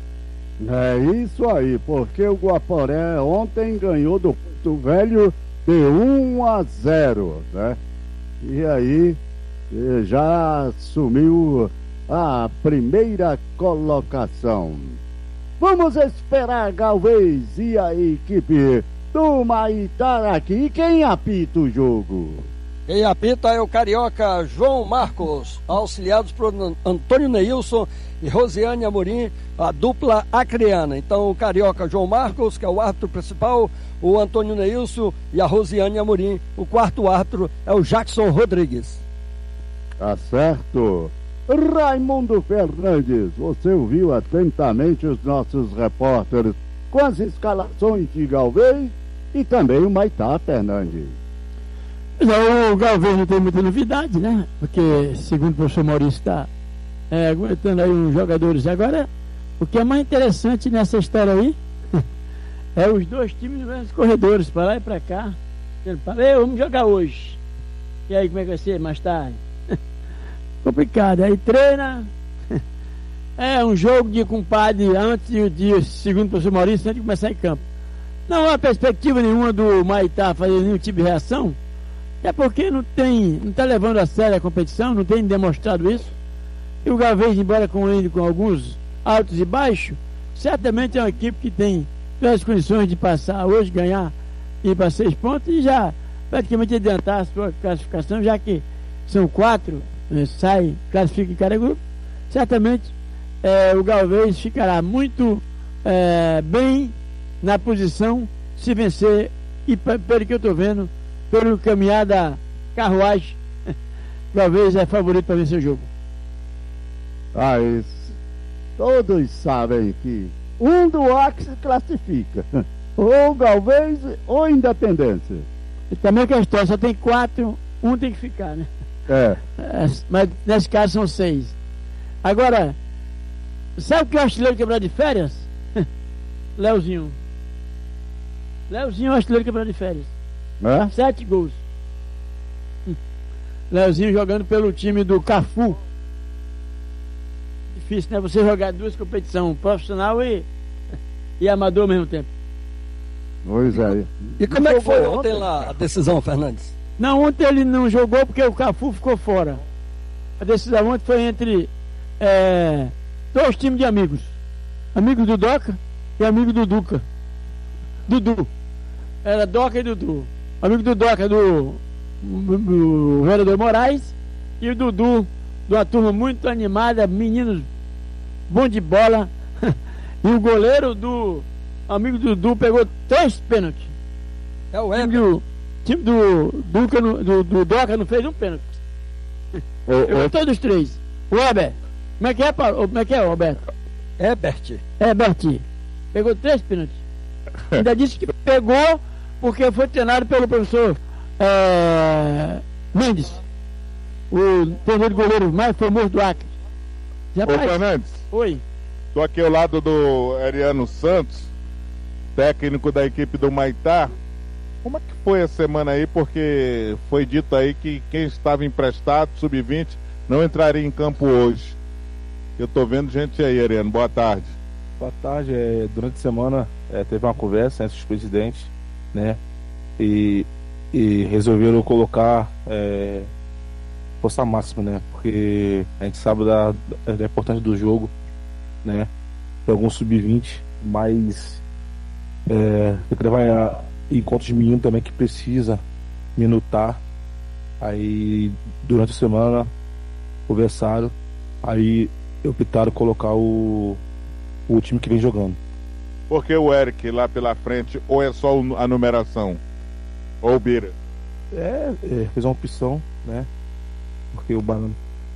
É isso aí, porque o Guaporé ontem ganhou do Porto Velho de um a zero, né? E aí já assumiu a primeira colocação. Vamos esperar Galvez e a equipe do Humaitá aqui. E quem apita o jogo? Quem apita é o carioca João Marcos, auxiliados por Antônio Neilson e Rosiane Amorim, a dupla acreana. Então o carioca João Marcos, que é o árbitro principal, o Antônio Neilson e a Rosiane Amorim. O quarto árbitro é o Jackson Rodrigues. Tá certo. Raimundo Fernandes, você ouviu atentamente os nossos repórteres com as escalações de Galvez e também o Humaitá, Fernandes. Não, o Galvez não tem muita novidade, né? Porque, segundo o professor Maurício, está é, aguentando aí uns jogadores. Agora, o que é mais interessante nessa história aí é os dois times nos mesmos corredores, para lá e para cá. Falei, vamos jogar hoje. E aí, como é que vai ser mais tarde? Complicado, aí treina. É um jogo de compadre antes de, de segundo o professor Maurício, antes de começar em campo. Não há perspectiva nenhuma do Humaitá fazer nenhum tipo de reação. É porque não tem, não está levando a sério a competição, não tem demonstrado isso. E o Galvez, embora com ele com alguns altos e baixos, certamente é uma equipe que tem todas as condições de passar hoje, ganhar e ir para seis pontos e já praticamente adiantar a sua classificação, já que são quatro, sai, classifica em cada grupo. Certamente é, o Galvez ficará muito é, bem na posição se vencer, e pelo que eu estou vendo, pelo caminhar da carruagem, Galvez é favorito para vencer o jogo. Ah, isso. Todos sabem que um do Acre se classifica, ou Galvez ou Independência. E também que a história só tem quatro, um tem que ficar, né? É. É, mas nesse caso são seis. Agora, sabe o que é o artilheiro quebrado de férias? Leozinho. Leozinho é o artilheiro quebrado de férias. É? Sete gols. Leozinho jogando pelo time do Cafu. Difícil, né? Você jogar duas competições, profissional e, e amador ao mesmo tempo. Pois é. E como é que foi ontem lá a decisão, Fernandes? Não, ontem ele não jogou porque o Cafu ficou fora. A decisão ontem foi entre é, dois times de amigos. Amigos do Doca e amigo do Duca. Dudu. Era Doca e Dudu. Amigo do Doca do, do, do vereador Moraes e o Dudu de uma turma muito animada, meninos bom de bola. E o goleiro do amigo do Dudu pegou três pênaltis. É o time do, time do, Duca, do, do Doca não fez um pênalti. Pegou todos os três. O Weber. Como é que é, Paulo? Como é que é, Roberto? Herbert. Herbert. Pegou três pênaltis. Ainda disse que pegou porque foi treinado pelo professor é, Mendes, o treinador de goleiro mais famoso do Acre. Ô, Fernandes. Oi. Tô aqui ao lado do Ariano Santos, técnico da equipe do Maitá. Como é que foi a semana aí? Porque foi dito aí que quem estava emprestado, sub vinte, não entraria em campo hoje. Eu tô vendo gente aí, Ariano. Boa tarde. Boa tarde. É, durante a semana é, teve uma conversa entre os presidentes, né? E, e resolveram colocar é, força máxima, né? Porque a gente sabe da, da importância do jogo, né? Tem algum sub vinte, mas é, tem que levar em conta os meninos também que precisa minutar. Aí durante a semana conversaram, aí optaram colocar o, o time que vem jogando. Porque o Eric lá pela frente, ou é só a numeração? Ou o Bira? É, é, fez uma opção, né? Porque o Banana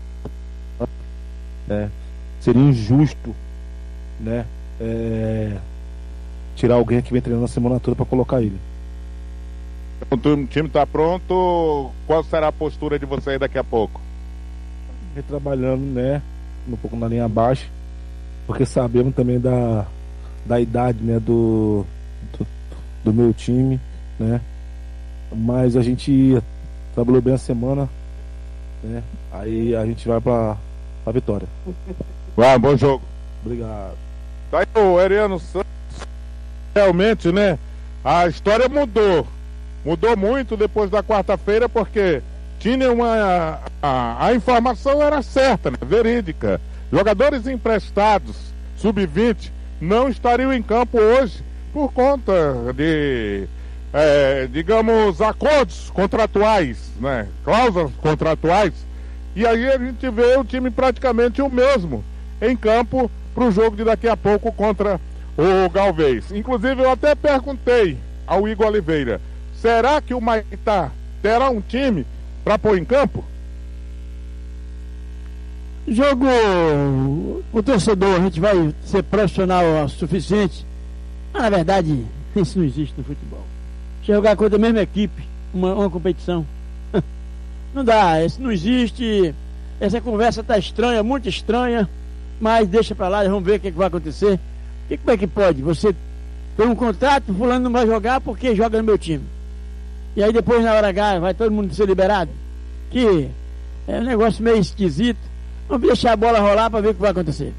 é, seria injusto, né? É, tirar alguém que vem treinando a semana toda para colocar ele. O time está pronto. Qual será a postura de vocês daqui a pouco? Vem trabalhando, né? Um pouco na linha abaixo, porque sabemos também da, da idade, né? Do, do, do meu time, né? Mas a gente trabalhou bem a semana, né? Aí a gente vai para a vitória. Vai, bom jogo. Obrigado. Tá aí o Ariano Santos. Realmente, né? A história mudou. Mudou muito depois da quarta-feira, porque tinha uma. A, a informação era certa, né? Verídica. Jogadores emprestados, sub vinte, não estariam em campo hoje por conta de, é, digamos, acordos contratuais, né? Cláusulas contratuais. E aí a gente vê o time praticamente o mesmo em campo para o jogo de daqui a pouco contra o Galvez. Inclusive eu até perguntei ao Igor Oliveira: será que o Maitá terá um time para pôr em campo? Jogo, o torcedor, a gente vai ser profissional o suficiente. Mas, na verdade, isso não existe no futebol. Jogar contra a mesma equipe, uma, uma competição. Não dá, isso não existe. Essa conversa tá estranha, muito estranha. Mas deixa pra lá, vamos ver o que, é que vai acontecer. E como é que pode? Você tem um contrato, fulano não vai jogar porque joga no meu time. E aí depois na hora H vai todo mundo ser liberado. Que é um negócio meio esquisito. Vamos deixar a bola rolar para ver o que vai acontecer.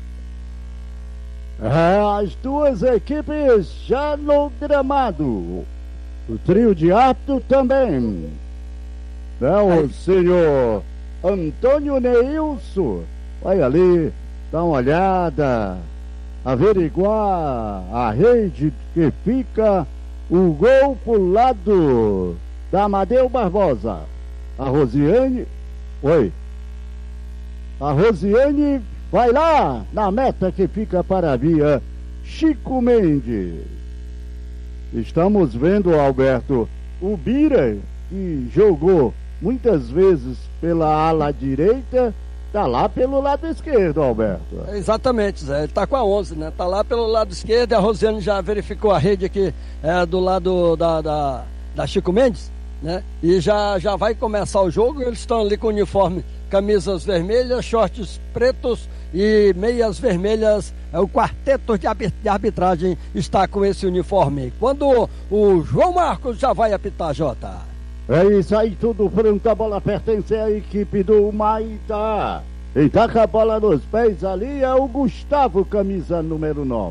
As duas equipes já no gramado. O trio de árbitro também. É o senhor Antônio Neilson. Vai ali, dá uma olhada, averiguar a rede que fica o gol pro lado da Amadeu Barbosa. A Rosiane, oi, a Rosiane vai lá na meta que fica para a via Chico Mendes. Estamos vendo, Alberto, o Bira, que jogou muitas vezes pela ala direita, tá lá pelo lado esquerdo, Alberto. É, exatamente, Zé. Ele tá com a onze, né? Tá lá pelo lado esquerdo. A Rosiane já verificou a rede aqui é, do lado da, da, da Chico Mendes, né? E já, já vai começar o jogo. Eles estão ali com o uniforme, camisas vermelhas, shorts pretos e meias vermelhas. É, o quarteto de, de arbitragem está com esse uniforme. Quando o João Marcos já vai apitar, Jota. É isso aí, tudo pronto, a bola pertence à equipe do Maitá. Quem tá com a bola nos pés ali é o Gustavo, camisa número nove.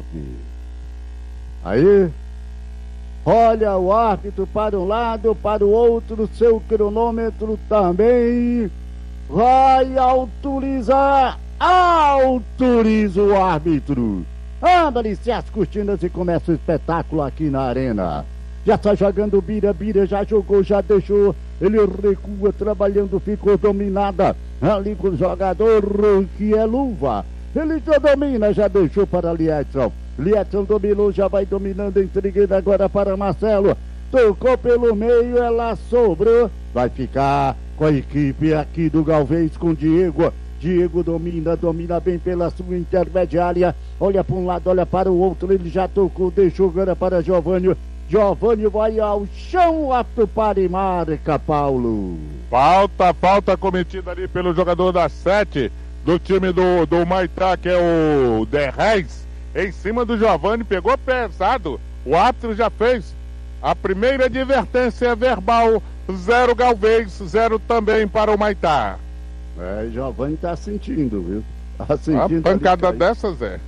Aí, olha o árbitro para um lado, para o outro, seu cronômetro também vai autorizar, autoriza o árbitro. Abre-se as cortinas e começa o espetáculo aqui na arena. Já tá jogando o Bira, Bira já jogou, já deixou, ele recua, trabalhando, ficou dominada ali com o jogador que é Luva. Ele já domina, já deixou para Liedson. Liedson dominou, já vai dominando, entreguei agora para Marcelo. Tocou pelo meio, ela sobrou. Vai ficar com a equipe aqui do Galvez, com Diego. Diego domina, domina bem pela sua intermediária. Olha para um lado, olha para o outro. Ele já tocou, deixou agora para Giovânio. Giovânio vai ao chão, apto para e marca, Paulo. Falta, falta cometida ali pelo jogador da sete do time do, do Maitá, que é o Derrez, em cima do Giovânio, pegou pesado. O árbitro já fez a primeira advertência verbal. Zero Galvez, zero também para o Maitá. É, Giovânio tá sentindo, viu? Tá sentindo. Uma pancada dessas, é.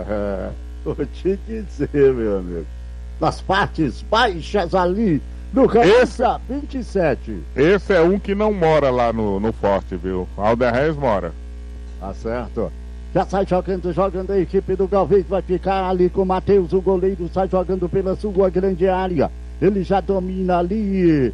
é. Vou te dizer, meu amigo. Nas partes baixas ali do camisa vinte e sete. Esse é um que não mora lá no, no Forte, viu? Alderrez mora. Tá certo. Já sai jogando, jogando a equipe do Galvez. Vai ficar ali com o Matheus, o goleiro. Sai jogando pela sua grande área. Ele já domina ali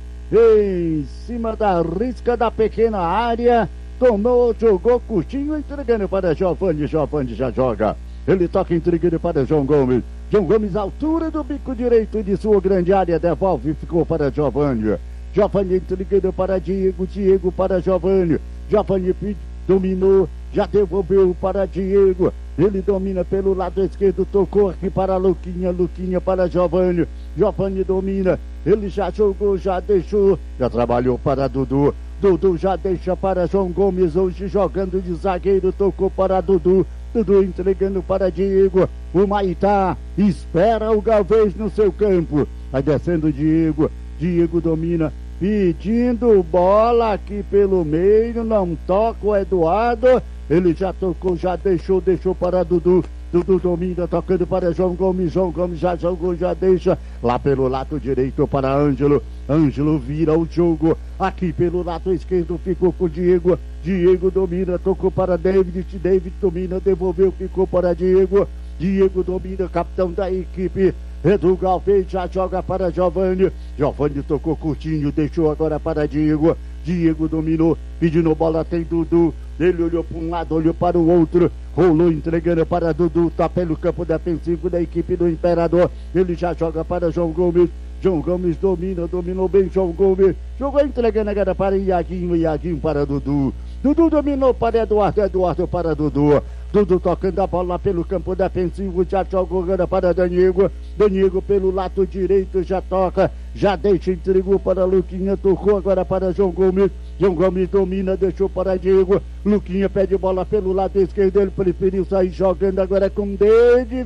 em cima da risca da pequena área. Tomou, jogou curtinho, entregando para Giovânio. Giovânio já joga. Ele toca entregando para João Gomes. João Gomes, altura do bico direito de sua grande área, devolve, ficou para Giovânio. Giovânio entregando para Diego, Diego para Giovânio. Giovânio dominou, já devolveu para Diego. Ele domina pelo lado esquerdo, tocou aqui para Luquinha, Luquinha para Giovânio. Giovânio domina, ele já jogou, já deixou, já trabalhou para Dudu. Dudu já deixa para João Gomes, hoje jogando de zagueiro, tocou para Dudu. Dudu entregando para Diego. O Maitá espera o Galvez no seu campo. Vai descendo o Diego. Diego domina, pedindo bola aqui pelo meio. Não toca o Eduardo. Ele já tocou, já deixou, deixou para Dudu. Dudu domina, tocando para João Gomes. João Gomes já jogou, já deixa. Lá pelo lado direito para Ângelo. Ângelo vira o jogo. Aqui pelo lado esquerdo ficou com o Diego. Diego domina, tocou para David. David domina, devolveu, ficou para Diego. Diego domina, capitão da equipe. Edu Galvez já joga para Giovânio. Giovânio tocou curtinho, deixou agora para Diego. Diego dominou, pedindo bola, tem Dudu. Ele olhou para um lado, olhou para o outro. Rolou entregando para Dudu. Tá pelo campo defensivo da equipe do Imperador. Ele já joga para João Gomes. João Gomes domina, dominou bem João Gomes. Jogou entregando agora para Iaguinho, Iaguinho para Dudu. Dudu dominou para Eduardo, Eduardo para Dudu. Dudu tocando a bola pelo campo defensivo, já jogou agora para Daniego. Daniego pelo lado direito já toca, já deixa, entregou para Luquinha, tocou agora para João Gomes. João Gomes domina, deixou para Diego. Luquinha pede bola pelo lado esquerdo, ele preferiu sair jogando agora com David.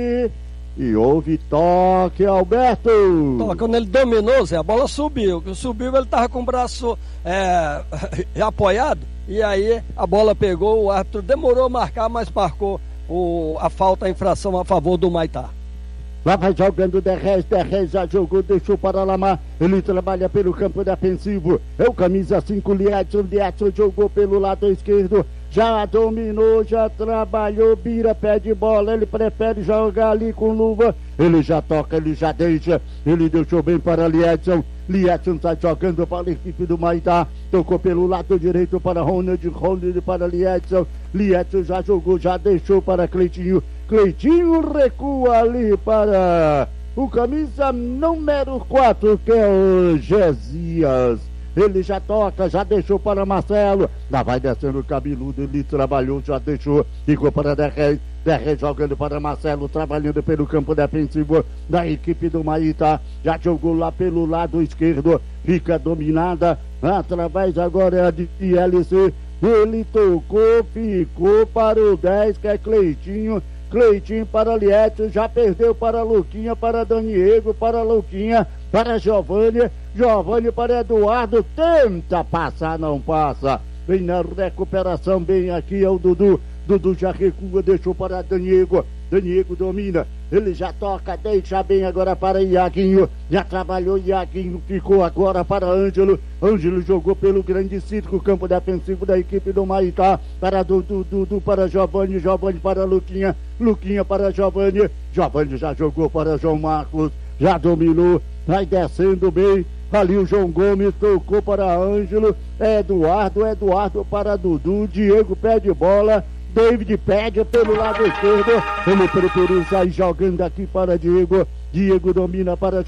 E houve toque, Alberto. Então, quando ele dominou, Zé, a bola subiu. Subiu, ele estava com o braço é, apoiado. E aí a bola pegou, o árbitro demorou a marcar, mas marcou o, a falta, a infração a favor do Maitá. Lá vai jogando Derrez, Derrez já jogou, deixou para Lamar. Ele trabalha pelo campo defensivo. É o camisa cinco, Liedson. Liedson jogou pelo lado esquerdo. Já dominou, já trabalhou, Bira pede bola, ele prefere jogar ali com luva. Ele já toca, ele já deixa. Ele deixou bem para Liedson. Liedson está jogando para a equipe do Maitá. Tocou pelo lado direito para Ronald, Ronald para Liedson. Liedson já jogou, já deixou para Cleitinho. Cleitinho recua ali para o camisa número quatro, que é o Gesias. Ele já toca, já deixou para Marcelo. Já vai descendo o cabeludo, ele trabalhou, já deixou. Ficou para Derrez. Derrez jogando para Marcelo, trabalhando pelo campo defensivo da equipe do Maitá. Já jogou lá pelo lado esquerdo. Fica dominada através agora de L C. Ele tocou, ficou para o dez, que é Cleitinho. Cleitinho para Lietto, já perdeu para Luquinha, para Daniego, para Luquinha, para Giovânio, Giovânio para Eduardo, tenta passar, não passa, vem na recuperação, bem aqui é o Dudu, Dudu já recua, deixou para Daniego, Daniego domina, ele já toca, deixa bem agora para Iaguinho, já trabalhou Iaguinho, ficou agora para Ângelo, Ângelo jogou pelo grande círculo, campo defensivo da equipe do Maitá, para Dudu, Dudu para Giovânio, Giovânio para Luquinha, Luquinha para Giovânio, Giovânio já jogou para João Marcos, já dominou, vai descendo bem, ali o João Gomes tocou para Ângelo, Eduardo, Eduardo para Dudu, Diego pede bola, David pega pelo lado esquerdo, ele preferiu sair jogando aqui para Diego, Diego domina para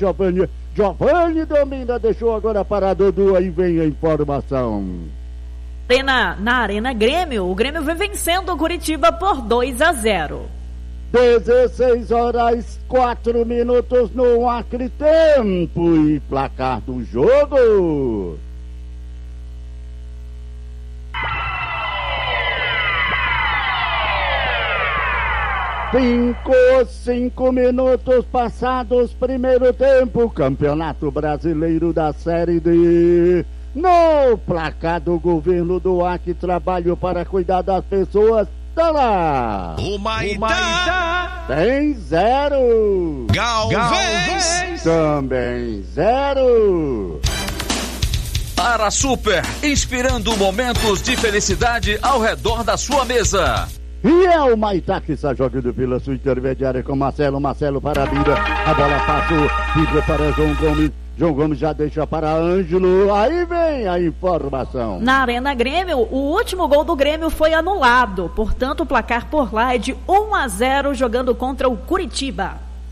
Arena, na Arena Grêmio, o Grêmio vem vencendo o Curitiba por dois a zero. dezesseis horas, quatro minutos no Acre, tempo e placar do jogo. Cinco, cinco minutos passados, primeiro tempo, Campeonato Brasileiro da Série D. No placar do governo do Acre, trabalho para cuidar das pessoas, tá lá. O Maitá tem zero. Galvez também zero. Para Super, inspirando momentos de felicidade ao redor da sua mesa. E é o Maitá que está jogando pela sua intermediária com Marcelo, Marcelo para a Bira, a bola passou, Bira para João Gomes, João Gomes já deixa para Ângelo, aí vem a informação. Na Arena Grêmio, o último gol do Grêmio foi anulado, portanto o placar por lá é de um a zero jogando contra o Curitiba.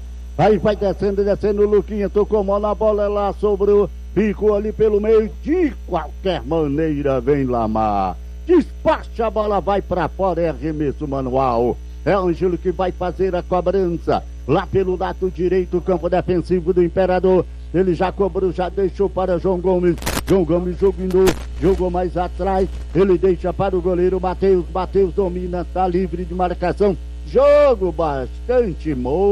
Aí vai descendo, descendo o Luquinha, tocou mão na bola lá sobre o bico ali pelo meio, de qualquer maneira vem Lamar. Despacha, a bola vai para fora, é arremesso manual. É Ângelo que vai fazer a cobrança. Lá pelo lado direito, campo defensivo do Imperador. Ele já cobrou, já deixou para João Gomes. João Gomes jogou, jogou mais atrás. Ele deixa para o goleiro Matheus. Matheus domina, tá livre de marcação. Jogo bastante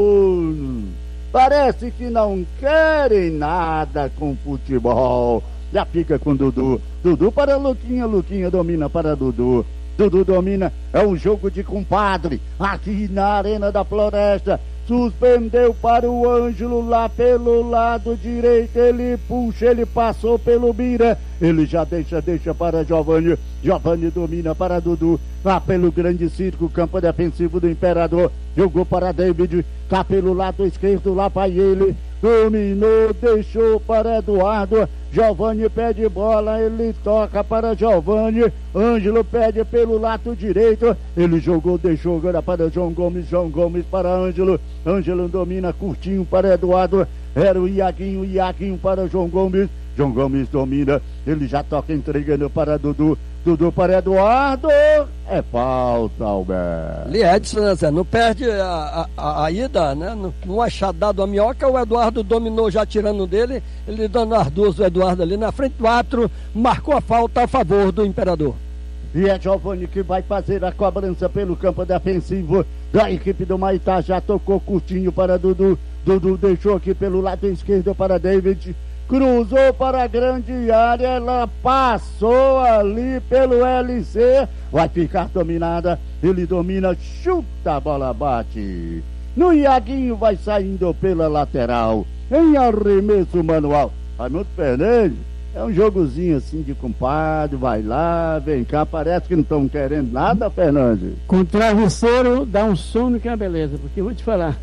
morno. Parece que não querem nada com futebol. Já fica com Dudu. Dudu para Luquinha, Luquinha domina para Dudu. Dudu domina, é um jogo de compadre. Aqui na Arena da Floresta. Suspendeu para o Ângelo lá pelo lado direito. Ele puxa, ele passou pelo Bira. Ele já deixa, deixa para Giovani. Giovani domina para Dudu. Lá pelo grande círculo, campo defensivo do Imperador. Jogou para David. Cá pelo lado esquerdo, lá vai ele. Dominou, deixou para Eduardo. Giovani pede bola, ele toca para Giovani. Ângelo pede pelo lado direito. Ele jogou, deixou agora para João Gomes. João Gomes para Ângelo. Ângelo domina, curtinho para Eduardo. Era o Iaguinho, Iaguinho para João Gomes. João Gomes domina, ele já toca entregando para Dudu. Dudu para Eduardo. É falta, Alberto. Liedson, né, Zé? Não perde a, a, a ida, né? No achadado a minhoca, o Eduardo dominou já tirando dele. Ele dando as duas do Eduardo ali na frente do árbitro. Marcou a falta a favor do Imperador. E é Giovani que vai fazer a cobrança pelo campo defensivo da equipe do Maitá. Já tocou curtinho para Dudu. Dudu deixou aqui pelo lado esquerdo para David. Cruzou para a grande área, ela passou ali pelo L C, vai ficar dominada, ele domina, chuta, a bola bate. No Iaguinho vai saindo pela lateral, em arremesso manual. Raimundo Fernandes, é um jogozinho assim de compadre, vai lá, vem cá, parece que não estão querendo nada, Fernandes. Com o travesseiro dá um sono que é uma beleza, porque eu vou te falar,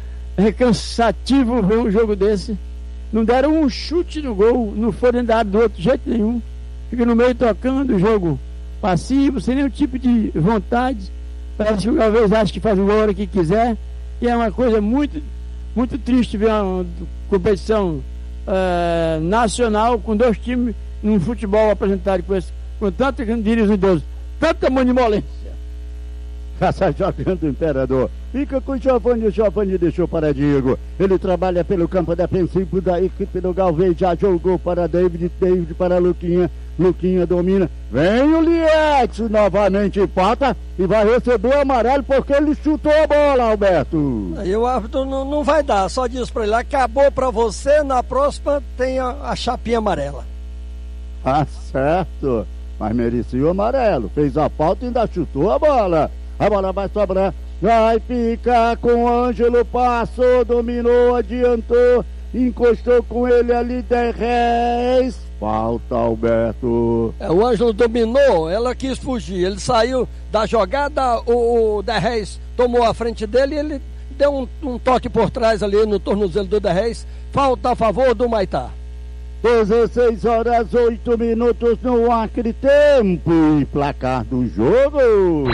é cansativo ver um jogo desse. Não deram um chute no gol, não foram dados do outro jeito nenhum. Fica no meio tocando, o jogo passivo, sem nenhum tipo de vontade. Parece que o Galvez acha que faz o gol a hora que quiser. E é uma coisa muito, muito triste ver uma competição uh, nacional com dois times num futebol apresentado com, esse, com tanto, como diriam os idosos, tanta manimolência. Já sai jogando o Imperador. Fica com o Giovani, o Giovani deixou para Diego. Ele trabalha pelo campo defensivo da equipe do Galvez. Já jogou para David, David para Luquinha. Luquinha domina. Vem o Lietz novamente em falta e vai receber o amarelo porque ele chutou a bola, Alberto. Aí o árbitro não, não vai dar, só diz para ele: acabou para você, na próxima tem a, a chapinha amarela. Ah, certo. Mas merecia o amarelo. Fez a falta e ainda chutou a bola. A bola vai sobrar, vai ficar com o Ângelo, passou, dominou, adiantou, encostou com ele ali, dez. Falta, Alberto. É, o Ângelo dominou, ela quis fugir, ele saiu da jogada, o, o Derrez tomou a frente dele e ele deu um, um toque por trás ali no tornozelo do Derrez. Falta a favor do Maitá. dezesseis horas, oito minutos no Acre, tempo e placar do jogo.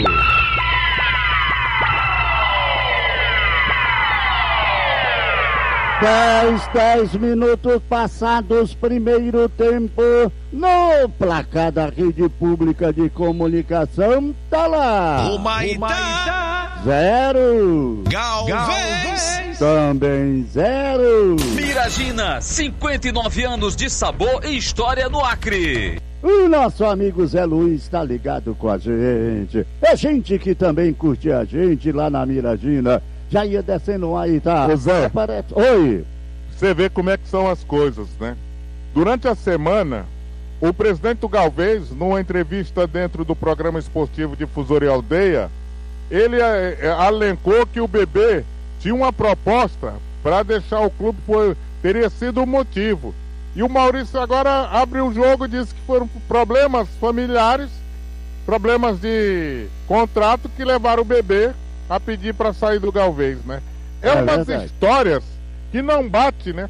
dez, dez minutos passados, primeiro tempo, no placar da Rede Pública de Comunicação, tá lá. O Maitá. Zero. Galvez. Também zero. Miragina, cinquenta e nove anos de sabor e história no Acre. O nosso amigo Zé Luiz tá ligado com a gente. É gente que também curte a gente lá na Miragina. Já ia descendo aí, tá? Ô Zé, Aparece... Oi. Você vê como é que são as coisas, né? Durante a semana, o presidente do Galvez, numa entrevista dentro do programa esportivo Difusora e Aldeia, ele é, é, alencou que o bebê tinha uma proposta para deixar o clube, por, teria sido o motivo. E o Maurício agora abriu o jogo e disse que foram problemas familiares, problemas de contrato que levaram o bebê a pedir para sair do Galvez, né? É, é umas verdade. Histórias que não bate, né?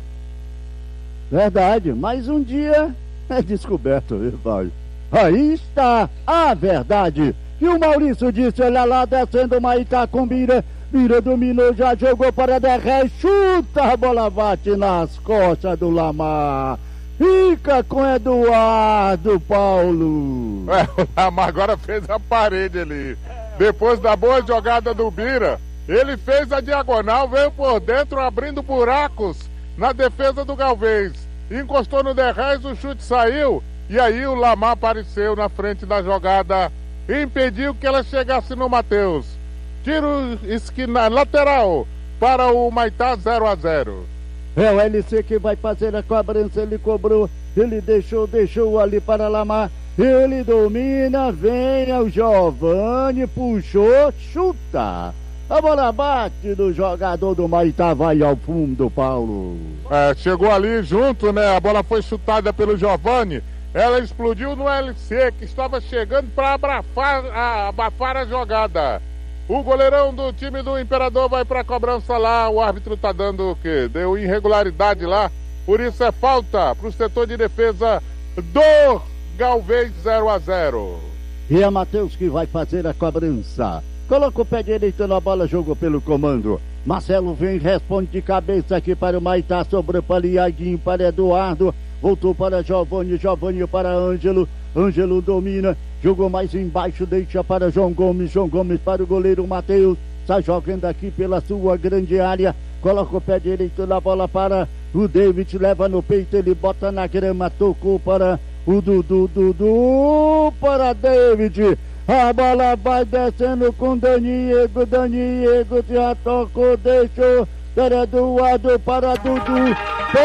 Verdade, mas um dia é descoberto, viu, pai? Aí está a verdade. E o Maurício disse, olha lá, descendo uma Itacumbira, Bira dominou, já jogou para Derré, chuta, a bola bate nas costas do Lamar. Fica com Eduardo, Paulo. É, o Lamar agora fez a parede ali. Depois da boa jogada do Bira, ele fez a diagonal, veio por dentro abrindo buracos na defesa do Galvez. Encostou no Derrez, o chute saiu e aí o Lamar apareceu na frente da jogada e impediu que ela chegasse no Matheus. Tiro esquina lateral para o Maitá, zero a zero. É o L C que vai fazer a cobrança, ele cobrou, ele deixou, deixou ali para Lamar. Ele domina, vem o Giovani, puxou, chuta. A bola bate do jogador do Maitá, vai ao fundo, Paulo. É, chegou ali junto, né? A bola foi chutada pelo Giovani. Ela explodiu no L C, que estava chegando para abafar, abafar a jogada. O goleirão do time do Imperador vai para a cobrança lá. O árbitro tá dando o quê? Deu irregularidade lá. Por isso é falta para o setor de defesa do Galvez, zero a zero. E é Matheus que vai fazer a cobrança. Coloca o pé direito na bola, jogou pelo comando. Marcelo vem, responde de cabeça aqui para o Maitá, sobrou para Iaguinho, para Eduardo. Voltou para Giovani, Giovani para Ângelo. Ângelo domina, jogou mais embaixo, deixa para João Gomes. João Gomes para o goleiro Matheus. Sai jogando aqui pela sua grande área. Coloca o pé direito na bola para o David, leva no peito, ele bota na grama, tocou para o Dudu, Dudu para David. A bola vai descendo com Daniego, Daniego já tocou, deixou para Eduardo, para Dudu,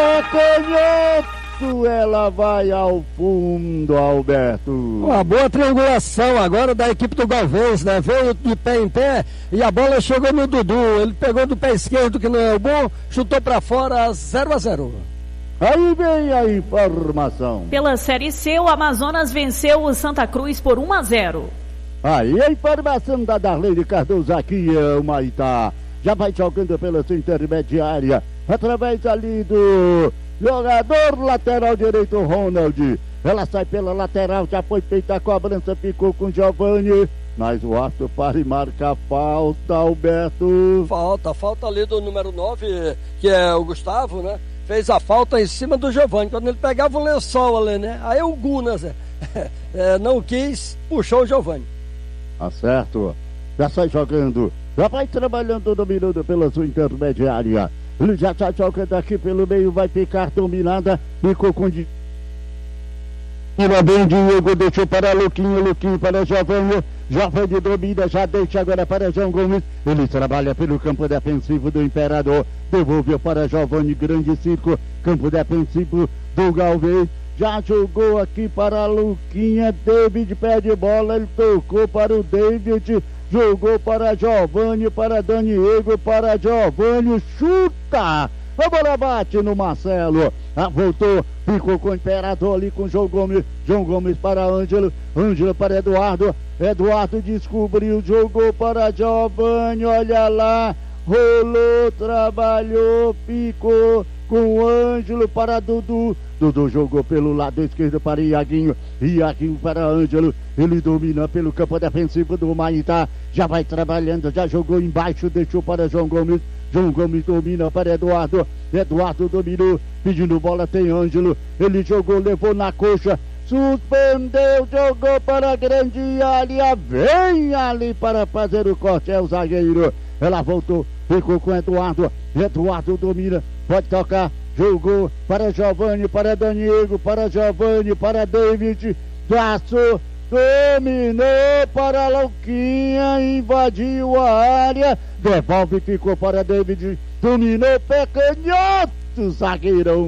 pequenhoto, ela vai ao fundo, Alberto. Uma boa triangulação agora da equipe do Galvez, né? Veio de pé em pé e a bola chegou no Dudu, ele pegou do pé esquerdo, que não é o bom, chutou para fora, zero a zero. Aí vem a informação. Pela Série C, o Amazonas venceu o Santa Cruz por um a zero. Aí a informação da Darlene Cardoso aqui é o Maitá. Já vai jogando pela sua intermediária, através ali do jogador lateral direito, Ronald. Ela sai pela lateral, já foi feita a cobrança, ficou com Giovani. Mas o árbitro para e marca a falta, Alberto. Falta, falta ali do número nove, que é o Gustavo, né? Fez a falta em cima do Giovani, quando ele pegava o lençol ali, né? Aí o Gunas é, não quis, puxou o Giovani. Tá certo, já sai jogando, já vai trabalhando no minuto pela sua intermediária. Ele já está jogando aqui pelo meio, vai ficar dominada, ficou com... Tira bem Diego, deixou para Luquinho, Luquinho para Giovani, Giovani domina, já deixa agora para João Gomes, ele trabalha pelo campo defensivo do Imperador, devolveu para Giovani, grande círculo, campo defensivo do Galvez, já jogou aqui para Luquinha, David pede bola, ele tocou para o David, jogou para Giovani, para Daniego, para Giovani, chuta! A bola bate no Marcelo, ah, voltou, ficou com o Imperador ali com João Gomes, João Gomes para Ângelo, Ângelo para Eduardo, Eduardo descobriu, jogou para Giovani, olha lá, rolou, trabalhou, picou com o Ângelo para Dudu. Dudu jogou pelo lado esquerdo para Iaguinho. Iaguinho para Ângelo. Ele domina pelo campo defensivo do Maitá. Já vai trabalhando, já jogou embaixo, deixou para João Gomes. João Gomes domina para Eduardo. Eduardo dominou, pedindo bola, tem Ângelo. Ele jogou, levou na coxa. Suspendeu, jogou para a grande área. Vem ali para fazer o corte, é o zagueiro. Ela voltou, ficou com Eduardo. Eduardo domina, pode tocar. Jogou para Giovani, para Daniego, para Giovani, para David. Passou, dominou para Louquinha, invadiu a área. Devolve, ficou para David. Dominou, pé canhoto, zagueirão.